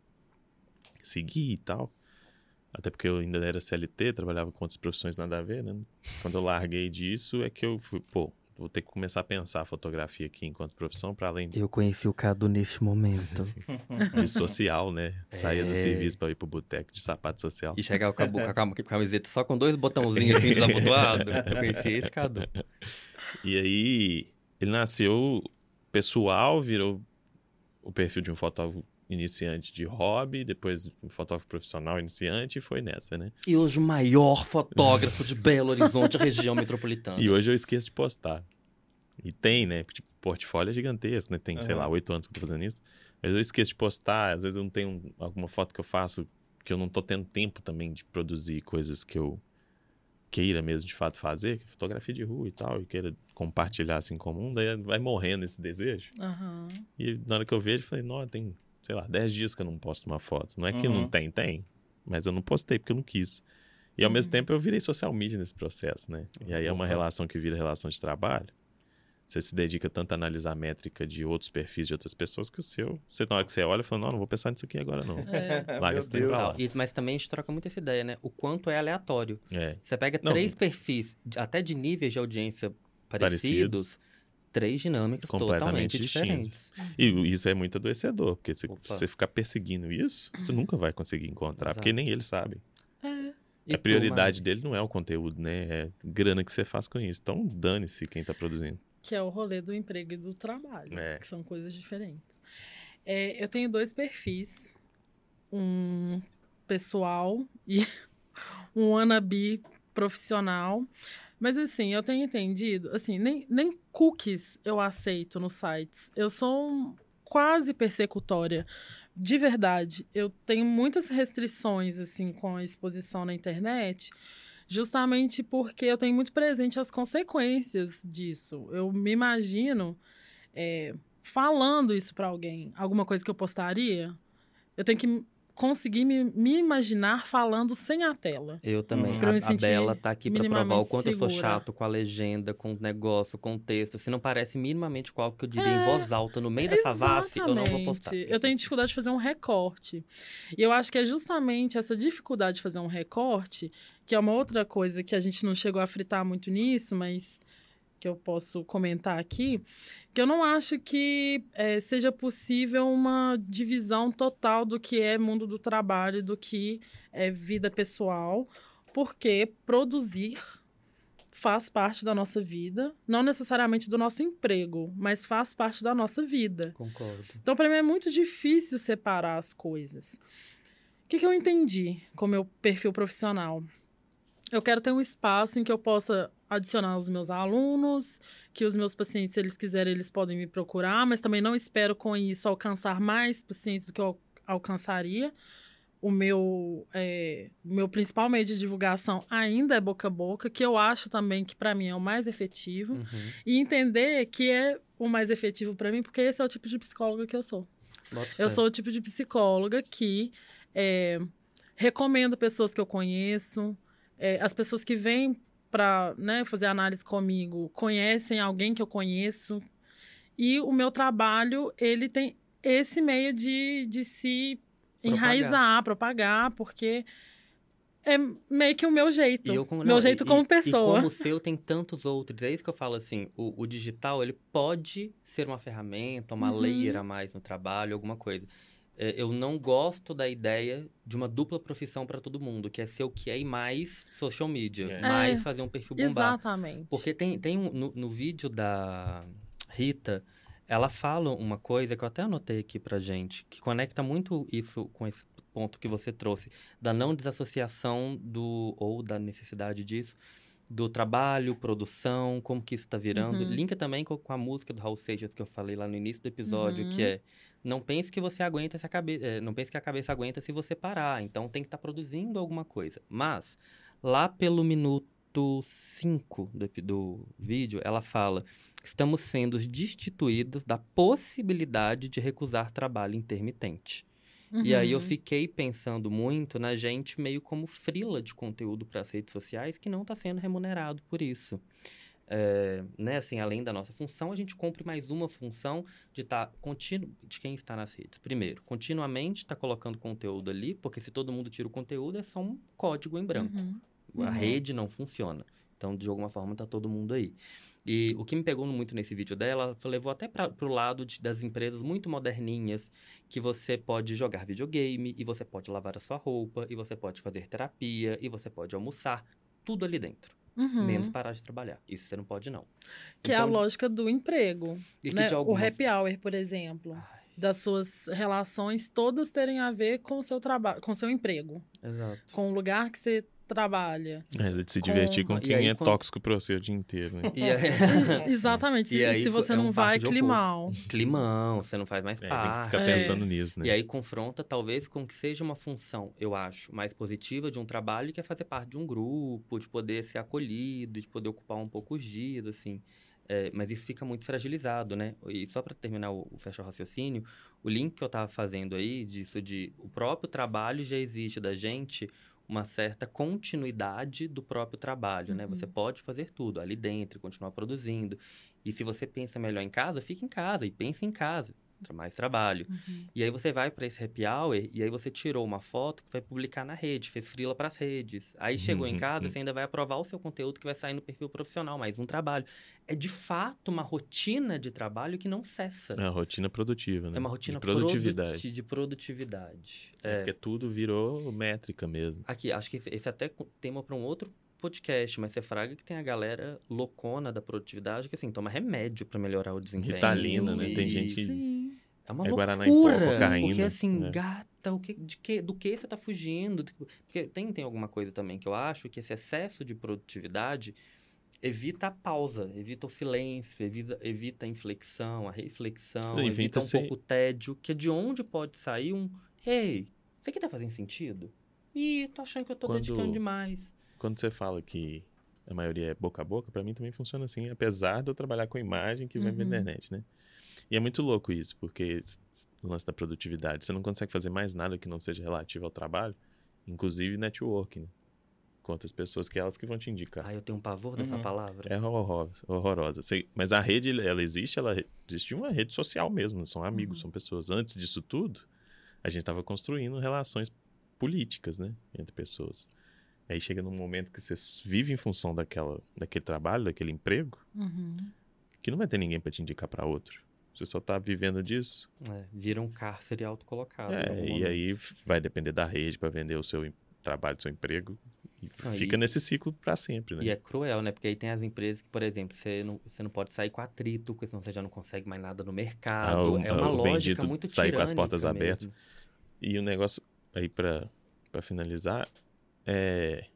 seguir e tal. Até porque eu ainda era CLT, trabalhava com outras profissões nada a ver, né? Quando eu larguei disso é que eu fui, vou ter que começar a pensar a fotografia aqui enquanto profissão, para além Eu conheci o Cadu neste momento. de social, né? Saía do serviço para ir pro boteco de sapato social. E chegava com a camiseta só com 2 botãozinhos assim desabotoados. Eu conheci esse Cadu. E aí, ele nasceu pessoal, virou o perfil de um fotógrafo iniciante de hobby, depois um fotógrafo profissional iniciante, e foi nessa, né? E hoje o maior fotógrafo de Belo Horizonte, região metropolitana. E hoje eu esqueço de postar. E tem, né? Tipo, portfólio é gigantesco, né? Tem, sei lá, 8 anos que eu tô fazendo isso. Mas eu esqueço de postar, às vezes eu não tenho alguma foto que eu faço, que eu não tô tendo tempo também de produzir coisas que eu queira mesmo de fato fazer, que é fotografia de rua e tal, e queira compartilhar assim em comum, daí vai morrendo esse desejo. E na hora que eu vejo, eu falei, não, tem, sei lá, 10 dias que eu não posto uma foto. Não é que não tem, mas eu não postei porque eu não quis. E ao mesmo tempo eu virei social media nesse processo, né? E aí é uma relação que vira relação de trabalho. Você se dedica tanto a analisar a métrica de outros perfis de outras pessoas que o seu. Você, na hora que você olha, fala, não vou pensar nisso aqui agora, não. Larga esse tempo pra lá. Mas também a gente troca muito essa ideia, né? O quanto é aleatório. É. Você pega 3 perfis, até de níveis de audiência parecidos. 3 dinâmicas totalmente diferentes. E isso é muito adoecedor, porque se você ficar perseguindo isso, você nunca vai conseguir encontrar, porque nem ele sabe. A prioridade dele não é o conteúdo, né? É grana que você faz com isso. Então, dane-se quem tá produzindo. Que é o rolê do emprego e do trabalho, que são coisas diferentes. Eu tenho 2 perfis, um pessoal e um wannabe profissional. Mas, assim, eu tenho entendido, assim, nem cookies eu aceito nos sites. Eu sou quase persecutória. De verdade, eu tenho muitas restrições, assim, com a exposição na internet, justamente porque eu tenho muito presente as consequências disso. Eu me imagino falando isso para alguém, alguma coisa que eu postaria, eu tenho que conseguir me imaginar falando sem a tela. Eu também. A Bela tá aqui pra provar o quanto eu sou chato com a legenda, com o negócio, com o texto. Se não parece minimamente com algo que eu diria em voz alta no meio dessa face, eu não vou postar. Eu tenho dificuldade de fazer um recorte. E eu acho que é justamente essa dificuldade de fazer um recorte, que é uma outra coisa que a gente não chegou a fritar muito nisso, mas que eu posso comentar aqui, que eu não acho que seja possível uma divisão total do que é mundo do trabalho e do que é vida pessoal, porque produzir faz parte da nossa vida, não necessariamente do nosso emprego, mas faz parte da nossa vida. Concordo. Então, para mim, é muito difícil separar as coisas. O que eu entendi com o meu perfil profissional? Eu quero ter um espaço em que eu possa adicionar os meus alunos, que os meus pacientes, se eles quiserem, eles podem me procurar, mas também não espero com isso alcançar mais pacientes do que eu alcançaria. O meu principal meio de divulgação ainda é boca a boca, que eu acho também que para mim é o mais efetivo. E entender que o mais efetivo para mim, porque esse é o tipo de psicóloga que eu sou. Eu sou o tipo de psicóloga que recomendo pessoas que eu conheço, as pessoas que vêm para, né, fazer análise comigo conhecem alguém que eu conheço, e o meu trabalho, ele tem esse meio de se enraizar, propagar, porque é meio que o meu jeito. Meu jeito como pessoa. E como o seu tem tantos outros. É isso que eu falo, assim, o digital, ele pode ser uma ferramenta, uma layer a mais no trabalho, alguma coisa. Eu não gosto da ideia de uma dupla profissão para todo mundo, que é ser o que é e mais social media, mais fazer um perfil bombar. Exatamente. Porque tem no vídeo da Rita, ela fala uma coisa que eu até anotei aqui pra gente, que conecta muito isso com esse ponto que você trouxe, da não desassociação ou da necessidade disso, do trabalho, produção, como que isso tá virando. Linka também com a música do Raul Seixas que eu falei lá no início do episódio, que é: não pense que você aguenta se a cabeça, não pense que a cabeça aguenta se você parar. Então tem que estar produzindo alguma coisa. Mas lá pelo minuto 5 do vídeo, ela fala: estamos sendo destituídos da possibilidade de recusar trabalho intermitente. E aí eu fiquei pensando muito na gente meio como freela de conteúdo para as redes sociais que não está sendo remunerado por isso. Né, assim, além da nossa função, a gente cumpre mais uma função de de quem está nas redes. Primeiro, continuamente está colocando conteúdo ali, porque se todo mundo tira o conteúdo, é só um código em branco. A rede não funciona. Então, de alguma forma, está todo mundo aí. E o que me pegou muito nesse vídeo dela, levou até para o lado das empresas muito moderninhas, que você pode jogar videogame, e você pode lavar a sua roupa, e você pode fazer terapia, e você pode almoçar, tudo ali dentro. Menos parar de trabalhar. Isso você não pode, não. Que é a lógica do emprego. E né? que O happy hour, por exemplo. Das suas relações todas terem a ver com o seu trabalho, com o seu emprego. Exato. Com o lugar que você trabalha. De se divertir com quem é tóxico pra você o dia inteiro, né? Exatamente. E se você não vai, climão. Climão, você não faz mais parte. Fica pensando nisso, né? E aí confronta, talvez, com que seja uma função, eu acho, mais positiva de um trabalho, que é fazer parte de um grupo, de poder ser acolhido, de poder ocupar um pouco os dias, assim. Mas isso fica muito fragilizado, né? E só para terminar o fecha o raciocínio, o link que eu estava fazendo aí, disso de o próprio trabalho já existe da gente uma certa continuidade do próprio trabalho, né? Você pode fazer tudo ali dentro, continuar produzindo. E se você pensa melhor em casa, fica em casa e pensa em casa. Mais trabalho. E aí você vai para esse happy hour e aí você tirou uma foto que vai publicar na rede, fez freela para as redes. Aí chegou em casa, você ainda vai aprovar o seu conteúdo que vai sair no perfil profissional, mais um trabalho. É de fato uma rotina de trabalho que não cessa. É uma rotina produtiva, né? É uma rotina de produtividade. de produtividade. Porque tudo virou métrica mesmo. Aqui, acho que esse é até tema para um outro podcast, mas você fraga que tem a galera loucona da produtividade que, assim, toma remédio pra melhorar o desempenho. Ritalina, né? Tem gente que... Sim. É uma Guaraná em pó, loucura, cocaína, porque, assim, né? gata, do que você tá fugindo? Porque tem alguma coisa também que eu acho que esse excesso de produtividade evita a pausa, evita o silêncio, evita a inflexão, a reflexão, evita um pouco o tédio, que é de onde pode sair ei, isso aqui tá fazendo sentido? Ih, tô achando que eu tô dedicando demais. Quando você fala que a maioria é boca a boca, pra mim também funciona assim, apesar de eu trabalhar com imagem que vem na internet, né? E é muito louco isso, porque o lance da produtividade, você não consegue fazer mais nada que não seja relativo ao trabalho, inclusive networking, né? Com outras pessoas que elas que vão te indicar. Eu tenho um pavor dessa palavra. É horrorosa. Mas a rede, ela existe uma rede social mesmo, são amigos, são pessoas. Antes disso tudo, a gente estava construindo relações políticas, né? Entre pessoas. Aí chega num momento que você vive em função daquele trabalho, daquele emprego, que não vai ter ninguém para te indicar para outro. Você só tá vivendo disso. Vira um cárcere autocolocado. E aí vai depender da rede para vender o seu trabalho, o seu emprego. E fica nesse ciclo para sempre, né? E é cruel, né? Porque aí tem as empresas que, por exemplo, você não pode sair com atrito, porque senão você já não consegue mais nada no mercado. É uma lógica muito tirânica sair com as portas mesmo. abertas. E o negócio aí para finalizar é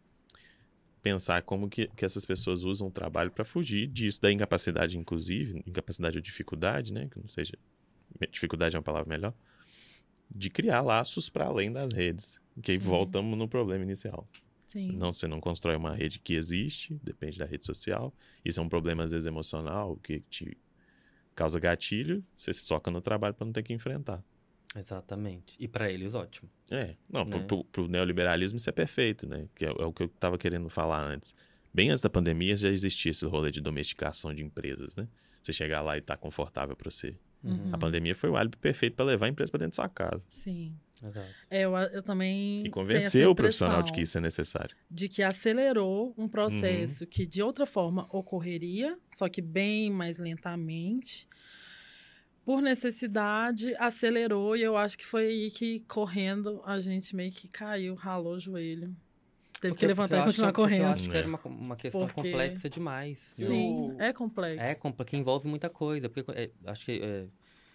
pensar como que essas pessoas usam o trabalho para fugir disso, da incapacidade, inclusive, incapacidade ou dificuldade, né? Que não seja... Dificuldade é uma palavra melhor. De criar laços para além das redes. Que aí voltamos no problema inicial. Sim. Não, você não constrói uma rede que existe, depende da rede social. Isso é um problema, às vezes, emocional, que te causa gatilho, você se soca no trabalho para não ter que enfrentar. Exatamente. E para eles, ótimo. Não, né? pro neoliberalismo isso é perfeito, né? Que é o que eu estava querendo falar antes. Bem antes da pandemia já existia esse rolê de domesticação de empresas, né? Você chegar lá e tá confortável para você. A pandemia foi o álibi perfeito para levar a empresa para dentro da sua casa. Sim. Exato. Eu também E tenho convencer essa o profissional de impressão que isso é necessário. de que acelerou um processo que de outra forma ocorreria, só que bem mais lentamente. Por necessidade, acelerou e eu acho que foi aí que, correndo, a gente meio que caiu, ralou o joelho. Teve que levantar e continuar correndo. Eu acho que era uma questão complexa demais. Sim, é complexo. Que envolve muita coisa. Porque acho que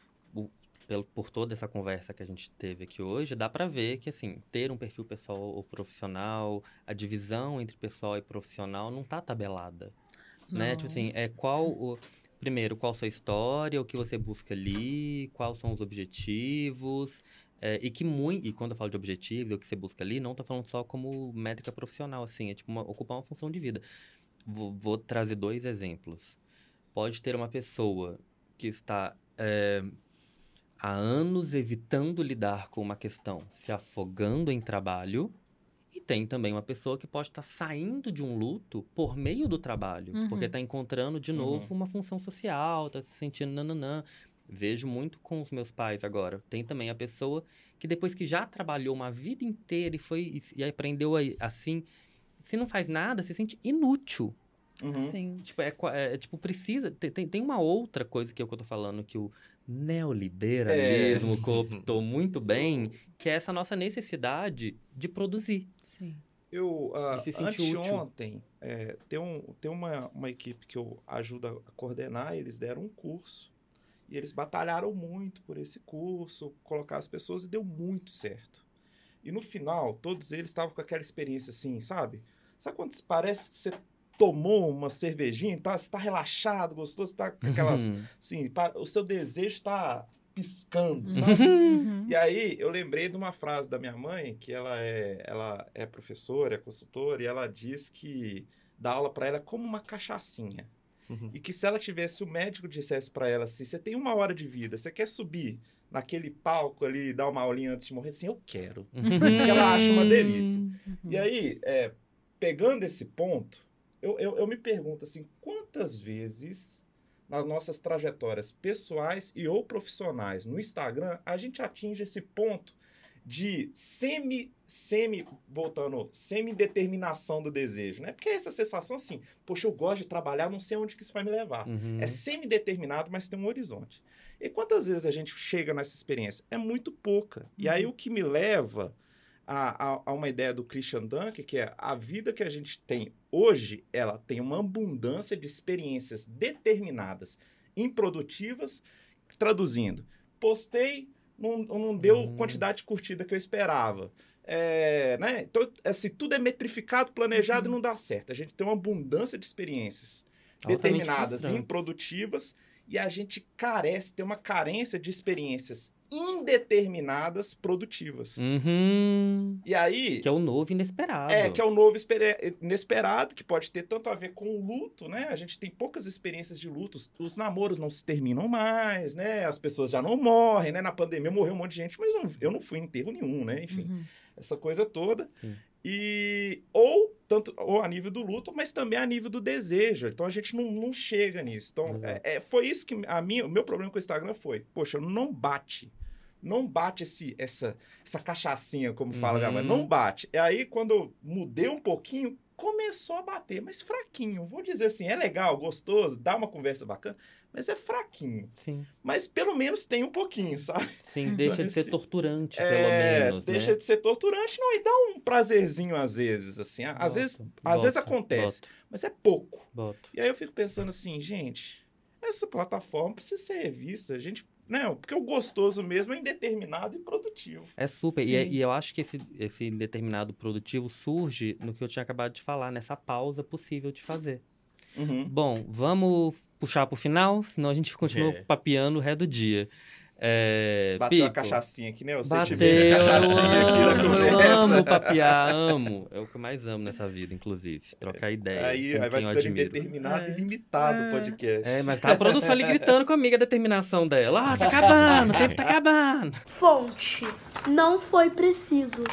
por toda essa conversa que a gente teve aqui hoje, dá pra ver que, assim, ter um perfil pessoal ou profissional, a divisão entre pessoal e profissional não tá tabelada. Né? Tipo assim, primeiro, qual a sua história, o que você busca ali, quais são os objetivos, e quando eu falo de objetivos, o que você busca ali, não tô falando só como métrica profissional, assim, é tipo ocupar uma função de vida. Vou trazer 2 exemplos. Pode ter uma pessoa que está há anos evitando lidar com uma questão, se afogando em trabalho, e tem também uma pessoa que pode estar saindo de um luto por meio do trabalho, porque está encontrando de novo uma função social, está se sentindo nananã. Vejo muito com os meus pais agora. Tem também a pessoa que depois que já trabalhou uma vida inteira e aprendeu assim, se não faz nada, se sente inútil. Sim. Tipo, precisa... Tem uma outra coisa que eu tô falando, que o neoliberalismo cooptou muito bem, que é essa nossa necessidade de produzir. Sim. E se sentir anteontem, tem uma equipe que eu ajudo a coordenar, eles deram um curso, e eles batalharam muito por esse curso, colocar as pessoas, e deu muito certo. E no final, todos eles estavam com aquela experiência assim, sabe? Sabe quando parece que você tomou uma cervejinha, você tá relaxado, gostoso, você tá com aquelas... Assim, o seu desejo está piscando, sabe? E aí, eu lembrei de uma frase da minha mãe, que ela é professora, é consultora, e ela diz que dar aula para ela é como uma cachaçinha. E que se ela tivesse, o médico dissesse para ela assim, você tem 1 hora de vida, você quer subir naquele palco ali, dar uma aulinha antes de morrer? Assim, eu quero. Porque ela acha uma delícia. E aí, pegando esse ponto, eu me pergunto assim, quantas vezes nas nossas trajetórias pessoais e ou profissionais no Instagram, a gente atinge esse ponto de semi-determinação do desejo, né? Porque é essa sensação assim, poxa, eu gosto de trabalhar, não sei onde que isso vai me levar. É semi-determinado, mas tem um horizonte. E quantas vezes a gente chega nessa experiência? É muito pouca. E aí o que me leva a uma ideia do Christian Dunker, que é a vida que a gente tem hoje, ela tem uma abundância de experiências determinadas, improdutivas. Traduzindo, postei, não deu quantidade de curtida que eu esperava. Né? Então, assim, tudo é metrificado, planejado e não dá certo. A gente tem uma abundância de experiências determinadas, improdutivas, e a gente tem uma carência de experiências indeterminadas produtivas. E aí... Que é o novo inesperado. Que é o novo inesperado, que pode ter tanto a ver com o luto, né? A gente tem poucas experiências de luto, os namoros não se terminam mais, né? As pessoas já não morrem, né? Na pandemia morreu um monte de gente, mas eu não fui em enterro nenhum, né? Enfim, essa coisa toda. Sim. Ou a nível do luto, mas também a nível do desejo. Então, a gente não chega nisso. Então, foi isso que o meu problema com o Instagram foi, poxa, não bate essa cachaçinha, como fala minha mãe, não bate. E aí, quando eu mudei um pouquinho, começou a bater, mas fraquinho. Vou dizer assim, é legal, gostoso, dá uma conversa bacana, mas é fraquinho. Sim. Mas pelo menos tem um pouquinho, sabe? Sim, deixa de ser torturante, pelo menos, deixa de ser torturante, não, e dá um prazerzinho às vezes, assim. Às vezes acontece, mas é pouco. E aí eu fico pensando assim, gente, essa plataforma precisa ser revista, Não, porque o gostoso mesmo é indeterminado e produtivo. É super. E eu acho que esse indeterminado produtivo surge no que eu tinha acabado de falar, nessa pausa possível de fazer. Bom, vamos puxar pro final, senão a gente continua papeando o resto do dia. Bateu a Pipo, cachaçinha aqui, né? O bateu, sentimento de cachaçinha aqui na eu conversa. amo papear, amo. É o que eu mais amo nessa vida, inclusive. Trocar ideia Aí com vai quem eu ficando admiro. indeterminado e limitado o podcast. Mas tá a produção ali gritando comigo a determinação dela. Tá acabando, o tempo tá acabando. Fonte. Não foi preciso.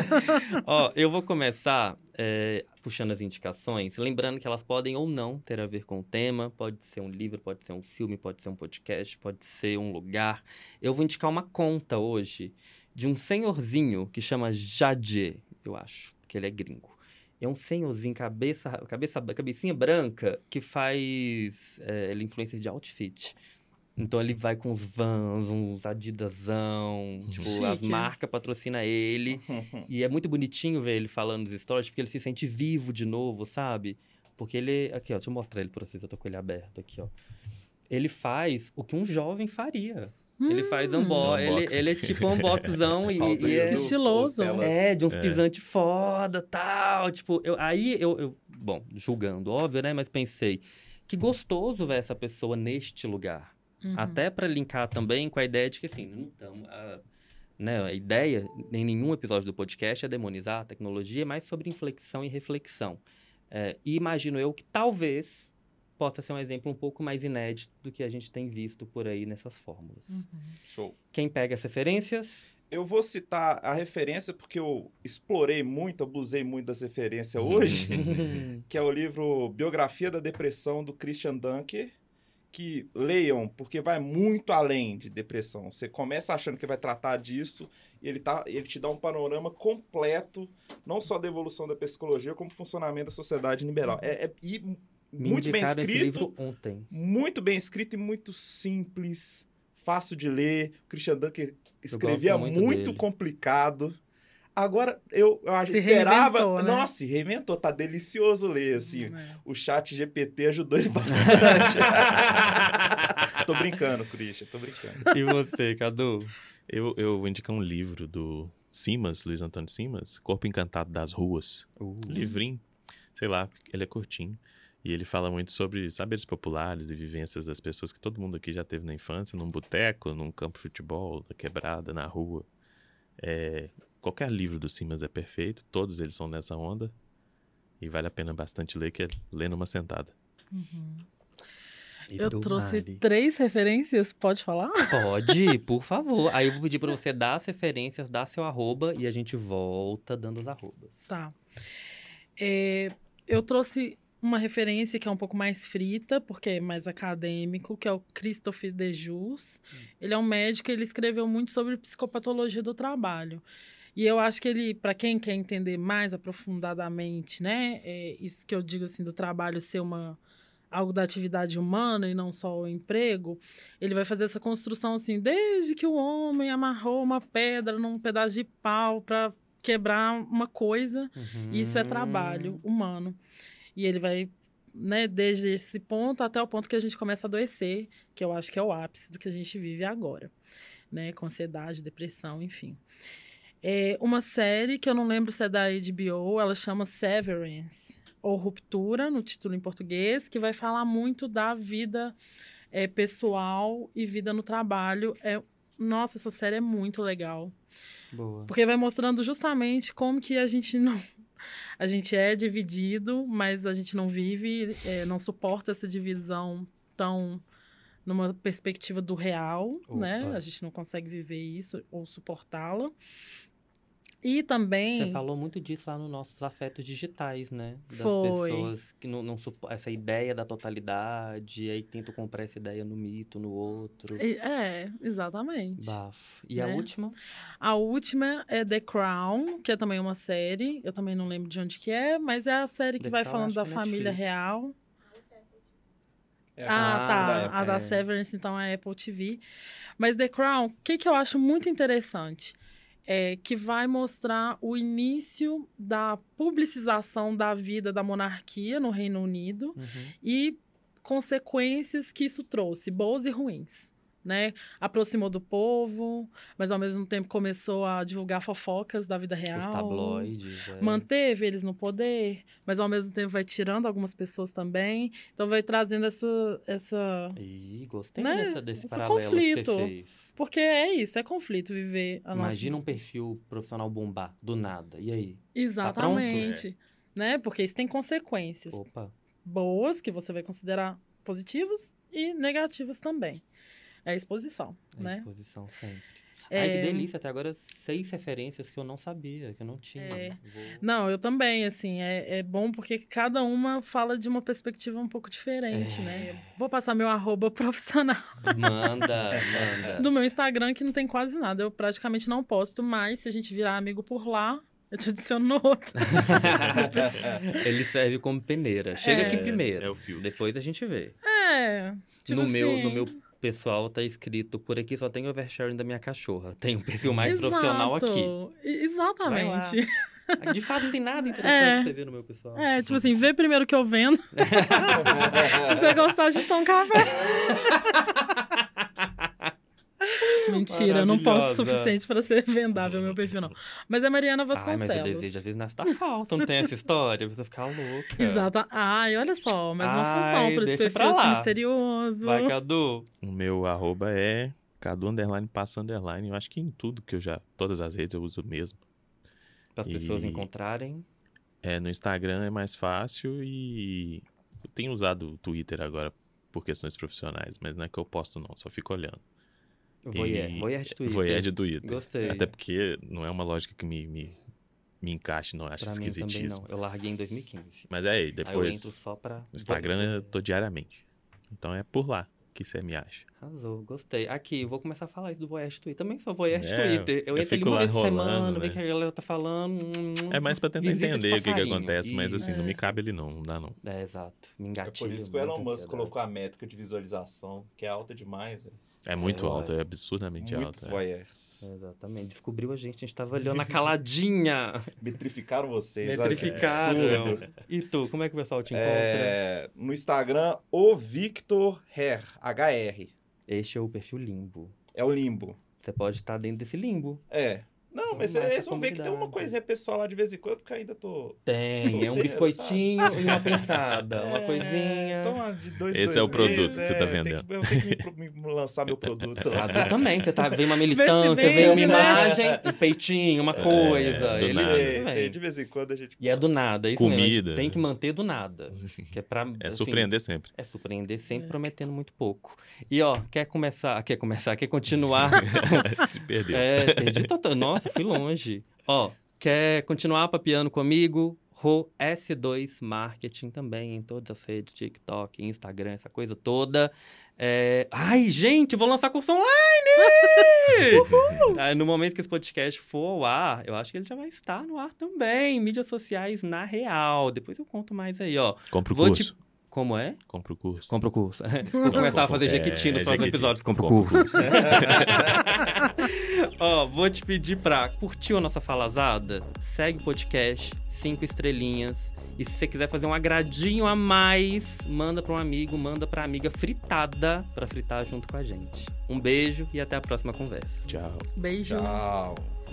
Ó, eu vou começar puxando as indicações, lembrando que elas podem ou não ter a ver com o tema. Pode ser um livro, pode ser um filme, pode ser um podcast, pode ser um lugar. Eu vou indicar uma conta hoje de um senhorzinho que chama Jadê, eu acho, que ele é gringo. É um senhorzinho, cabecinha branca, que faz... ele é influencer de outfit. Então ele vai com uns Vans, uns Adidasão, tipo, Chique. as marcas patrocinam ele. E é muito bonitinho ver ele falando nos stories, porque ele se sente vivo de novo, sabe? Porque ele... Aqui, ó, deixa eu mostrar ele pra vocês, eu tô com ele aberto aqui, ó. Ele faz o que um jovem faria. Ele faz ele é tipo um unboxão e é... Estiloso. De uns pisantes foda, tal. Tipo, bom, julgando, óbvio, né? Mas pensei, que gostoso ver essa pessoa neste lugar. Até pra linkar também com a ideia de que, assim, não estamos... A ideia, em nenhum episódio do podcast, é demonizar a tecnologia, mas sobre inflexão e reflexão. E imagino eu que talvez possa ser um exemplo um pouco mais inédito do que a gente tem visto por aí nessas fórmulas. Show. Quem pega as referências? Eu vou citar a referência porque eu explorei muito, abusei muito das referências hoje, que é o livro Biografia da Depressão, do Christian Dunker, que leiam, porque vai muito além de depressão. Você começa achando que vai tratar disso e ele te dá um panorama completo, não só da evolução da psicologia, como funcionamento da sociedade liberal. Muito bem escrito, esse livro ontem. muito bem escrito e muito simples, fácil de ler. O Christian Dunker escrevia muito complicado. Agora, eu esperava... Reinventou, né? Nossa, se reinventou. Tá delicioso ler, assim. O chat GPT ajudou ele bastante. Tô brincando, Christian, tô brincando. E você, Cadu? Eu vou indicar um livro do Simas, Luiz Antônio Simas, Corpo Encantado das Ruas. Livrinho, sei lá, ele é curtinho. E ele fala muito sobre saberes populares e vivências das pessoas que todo mundo aqui já teve na infância, num boteco, num campo de futebol, na quebrada, na rua. Qualquer livro do Simas é perfeito, todos eles são nessa onda. E vale a pena bastante ler, que é ler numa sentada. Eu trouxe 3 referências, pode falar? Pode, por favor. Aí eu vou pedir pra você dar as referências, dar seu arroba e a gente volta dando os arrobas. Tá. Eu trouxe uma referência que é um pouco mais frita, porque é mais acadêmico, que é o Christophe Dejus. Ele é um médico, ele escreveu muito sobre psicopatologia do trabalho. E eu acho que ele, para quem quer entender mais aprofundadamente, né, isso que eu digo assim do trabalho ser algo da atividade humana e não só o emprego, ele vai fazer essa construção assim, desde que o homem amarrou uma pedra num pedaço de pau para quebrar uma coisa, isso é trabalho humano. E ele vai, né, desde esse ponto até o ponto que a gente começa a adoecer, que eu acho que é o ápice do que a gente vive agora, né, com ansiedade, depressão, enfim. Uma série que eu não lembro se é da HBO, ela chama Severance, ou Ruptura, no título em português, que vai falar muito da vida pessoal e vida no trabalho. Nossa, essa série é muito legal. Boa. Porque vai mostrando justamente como que a gente não... A gente é dividido, mas a gente não vive, não suporta essa divisão tão numa perspectiva do real, né? A gente não consegue viver isso ou suportá-la. E também... Você falou muito disso lá nos nossos afetos digitais, né? Das Foi. pessoas que não suportam essa ideia da totalidade, e aí tentam comprar essa ideia no mito, no outro. Exatamente. Bafo. E a última? A última é The Crown, que é também uma série. Eu também não lembro de onde que é, mas é a série que vai falando da família real. Tá. A da Severance, então, é Apple TV. Mas The Crown, o que eu acho muito interessante? Que vai mostrar o início da publicização da vida da monarquia no Reino Unido e consequências que isso trouxe, boas e ruins, né? Aproximou do povo, mas ao mesmo tempo começou a divulgar fofocas da vida real. Os tabloides. Manteve eles no poder, mas ao mesmo tempo vai tirando algumas pessoas também. Então vai trazendo essa Ih, gostei né? desse Esse paralelo conflito. que você fez. Porque é isso, é conflito viver a nossa... Imagina um perfil profissional bombar, do nada. E aí? Exatamente. Tá pronto? Né? Porque isso tem consequências Opa. boas, que você vai considerar positivas, e negativas também. É a exposição, né? Exposição sempre. Ai, que delícia. Até agora, 6 referências que eu não sabia, que eu não tinha. Não, eu também, assim, é bom porque cada uma fala de uma perspectiva um pouco diferente, né? Vou passar meu @ profissional. Manda. Do meu Instagram, que não tem quase nada. Eu praticamente não posto, mas se a gente virar amigo por lá, eu te adiciono no outro. Ele serve como peneira. Chega aqui primeiro. É o fio. Depois a gente vê. Tipo no assim... meu pessoal tá escrito, por aqui só tem oversharing da minha cachorra. Tem um perfil mais profissional aqui. Exatamente. De fato, não tem nada interessante pra você ver no meu pessoal. Tipo assim, vê primeiro que eu vendo. Se você gostar, a gente toma um café. Mentira, eu não posso o suficiente pra ser vendável meu perfil, não. Mas é Mariana Vasconcelos. Mas o desejo às vezes nasce da falta, não tem essa história, a pessoa ficar louca. Exato. Ai, olha só, mais uma função pra esse perfil assim, misterioso. Vai, Cadu. O meu @ é Cadu_passo_. Eu acho que em tudo que eu já... Todas as redes eu uso o mesmo. Para as pessoas encontrarem. No Instagram é mais fácil e... Eu tenho usado o Twitter agora por questões profissionais, mas não é que eu posto não, só fico olhando. Voyeur de Twitter. Voyeur de Twitter. Gostei. Até porque não é uma lógica que me encaixe, não. Acho esquisitíssimo. Também não. Eu larguei em 2015. Mas aí, depois... Aí eu entro só pra... No Instagram eu tô diariamente. Então é por lá que você me acha. Arrasou, gostei. Aqui, vou começar a falar isso do Voyeur de Twitter. Também sou Voyeur de Twitter. Eu entro ali uma vez por semana, ver o que a galera tá falando. É mais pra tentar entender o que acontece, mas assim, não me cabe ali não dá não. Exato. Me engatilha. É por isso que o Elon Musk colocou a métrica de visualização, que é alta demais. É muito alto, é absurdamente alto. Muitos voyeurs. Exatamente. Descobriu a gente tava olhando a caladinha. Metrificaram vocês. Metrificaram. E tu, como é que o pessoal te encontra? No Instagram, o Victor Her, HR. Este é o perfil limbo. É o limbo. Você pode estar dentro desse limbo. Não, mas vocês vão ver que tem uma coisinha pessoal lá de vez em quando, porque ainda tô... Tem, é um biscoitinho e uma pensada, uma coisinha... Então, de 2 Esse é o produto que você tá vendendo. Eu tenho que me lançar meu produto lá. Tu também, você vê uma militância, vê uma imagem, um peitinho, uma coisa. Do nada. De vez em quando a gente... E é do nada, isso comida. Mesmo, tem que manter do nada. Que é pra, assim, surpreender sempre. É surpreender sempre, prometendo muito pouco. E ó, quer continuar... Se perdeu. Perdi total. Nossa, fui longe. Ó, quer continuar papeando comigo? S2 Marketing também, em todas as redes, TikTok, Instagram, essa coisa toda. Ai, gente, vou lançar curso online! No momento que esse podcast for ao ar, eu acho que ele já vai estar no ar também. Mídias sociais na real. Depois eu conto mais aí, ó. Compra o curso. Como é? Compra o curso. Compra o curso. Vou começar a fazer jequiti nos próximos episódios. Compra o curso. Ó, vou te pedir pra curtir a nossa falazada. Segue o podcast, 5 estrelinhas. E se você quiser fazer um agradinho a mais, manda pra um amigo, manda pra amiga fritada pra fritar junto com a gente. Um beijo e até a próxima conversa. Tchau. Beijo. Tchau.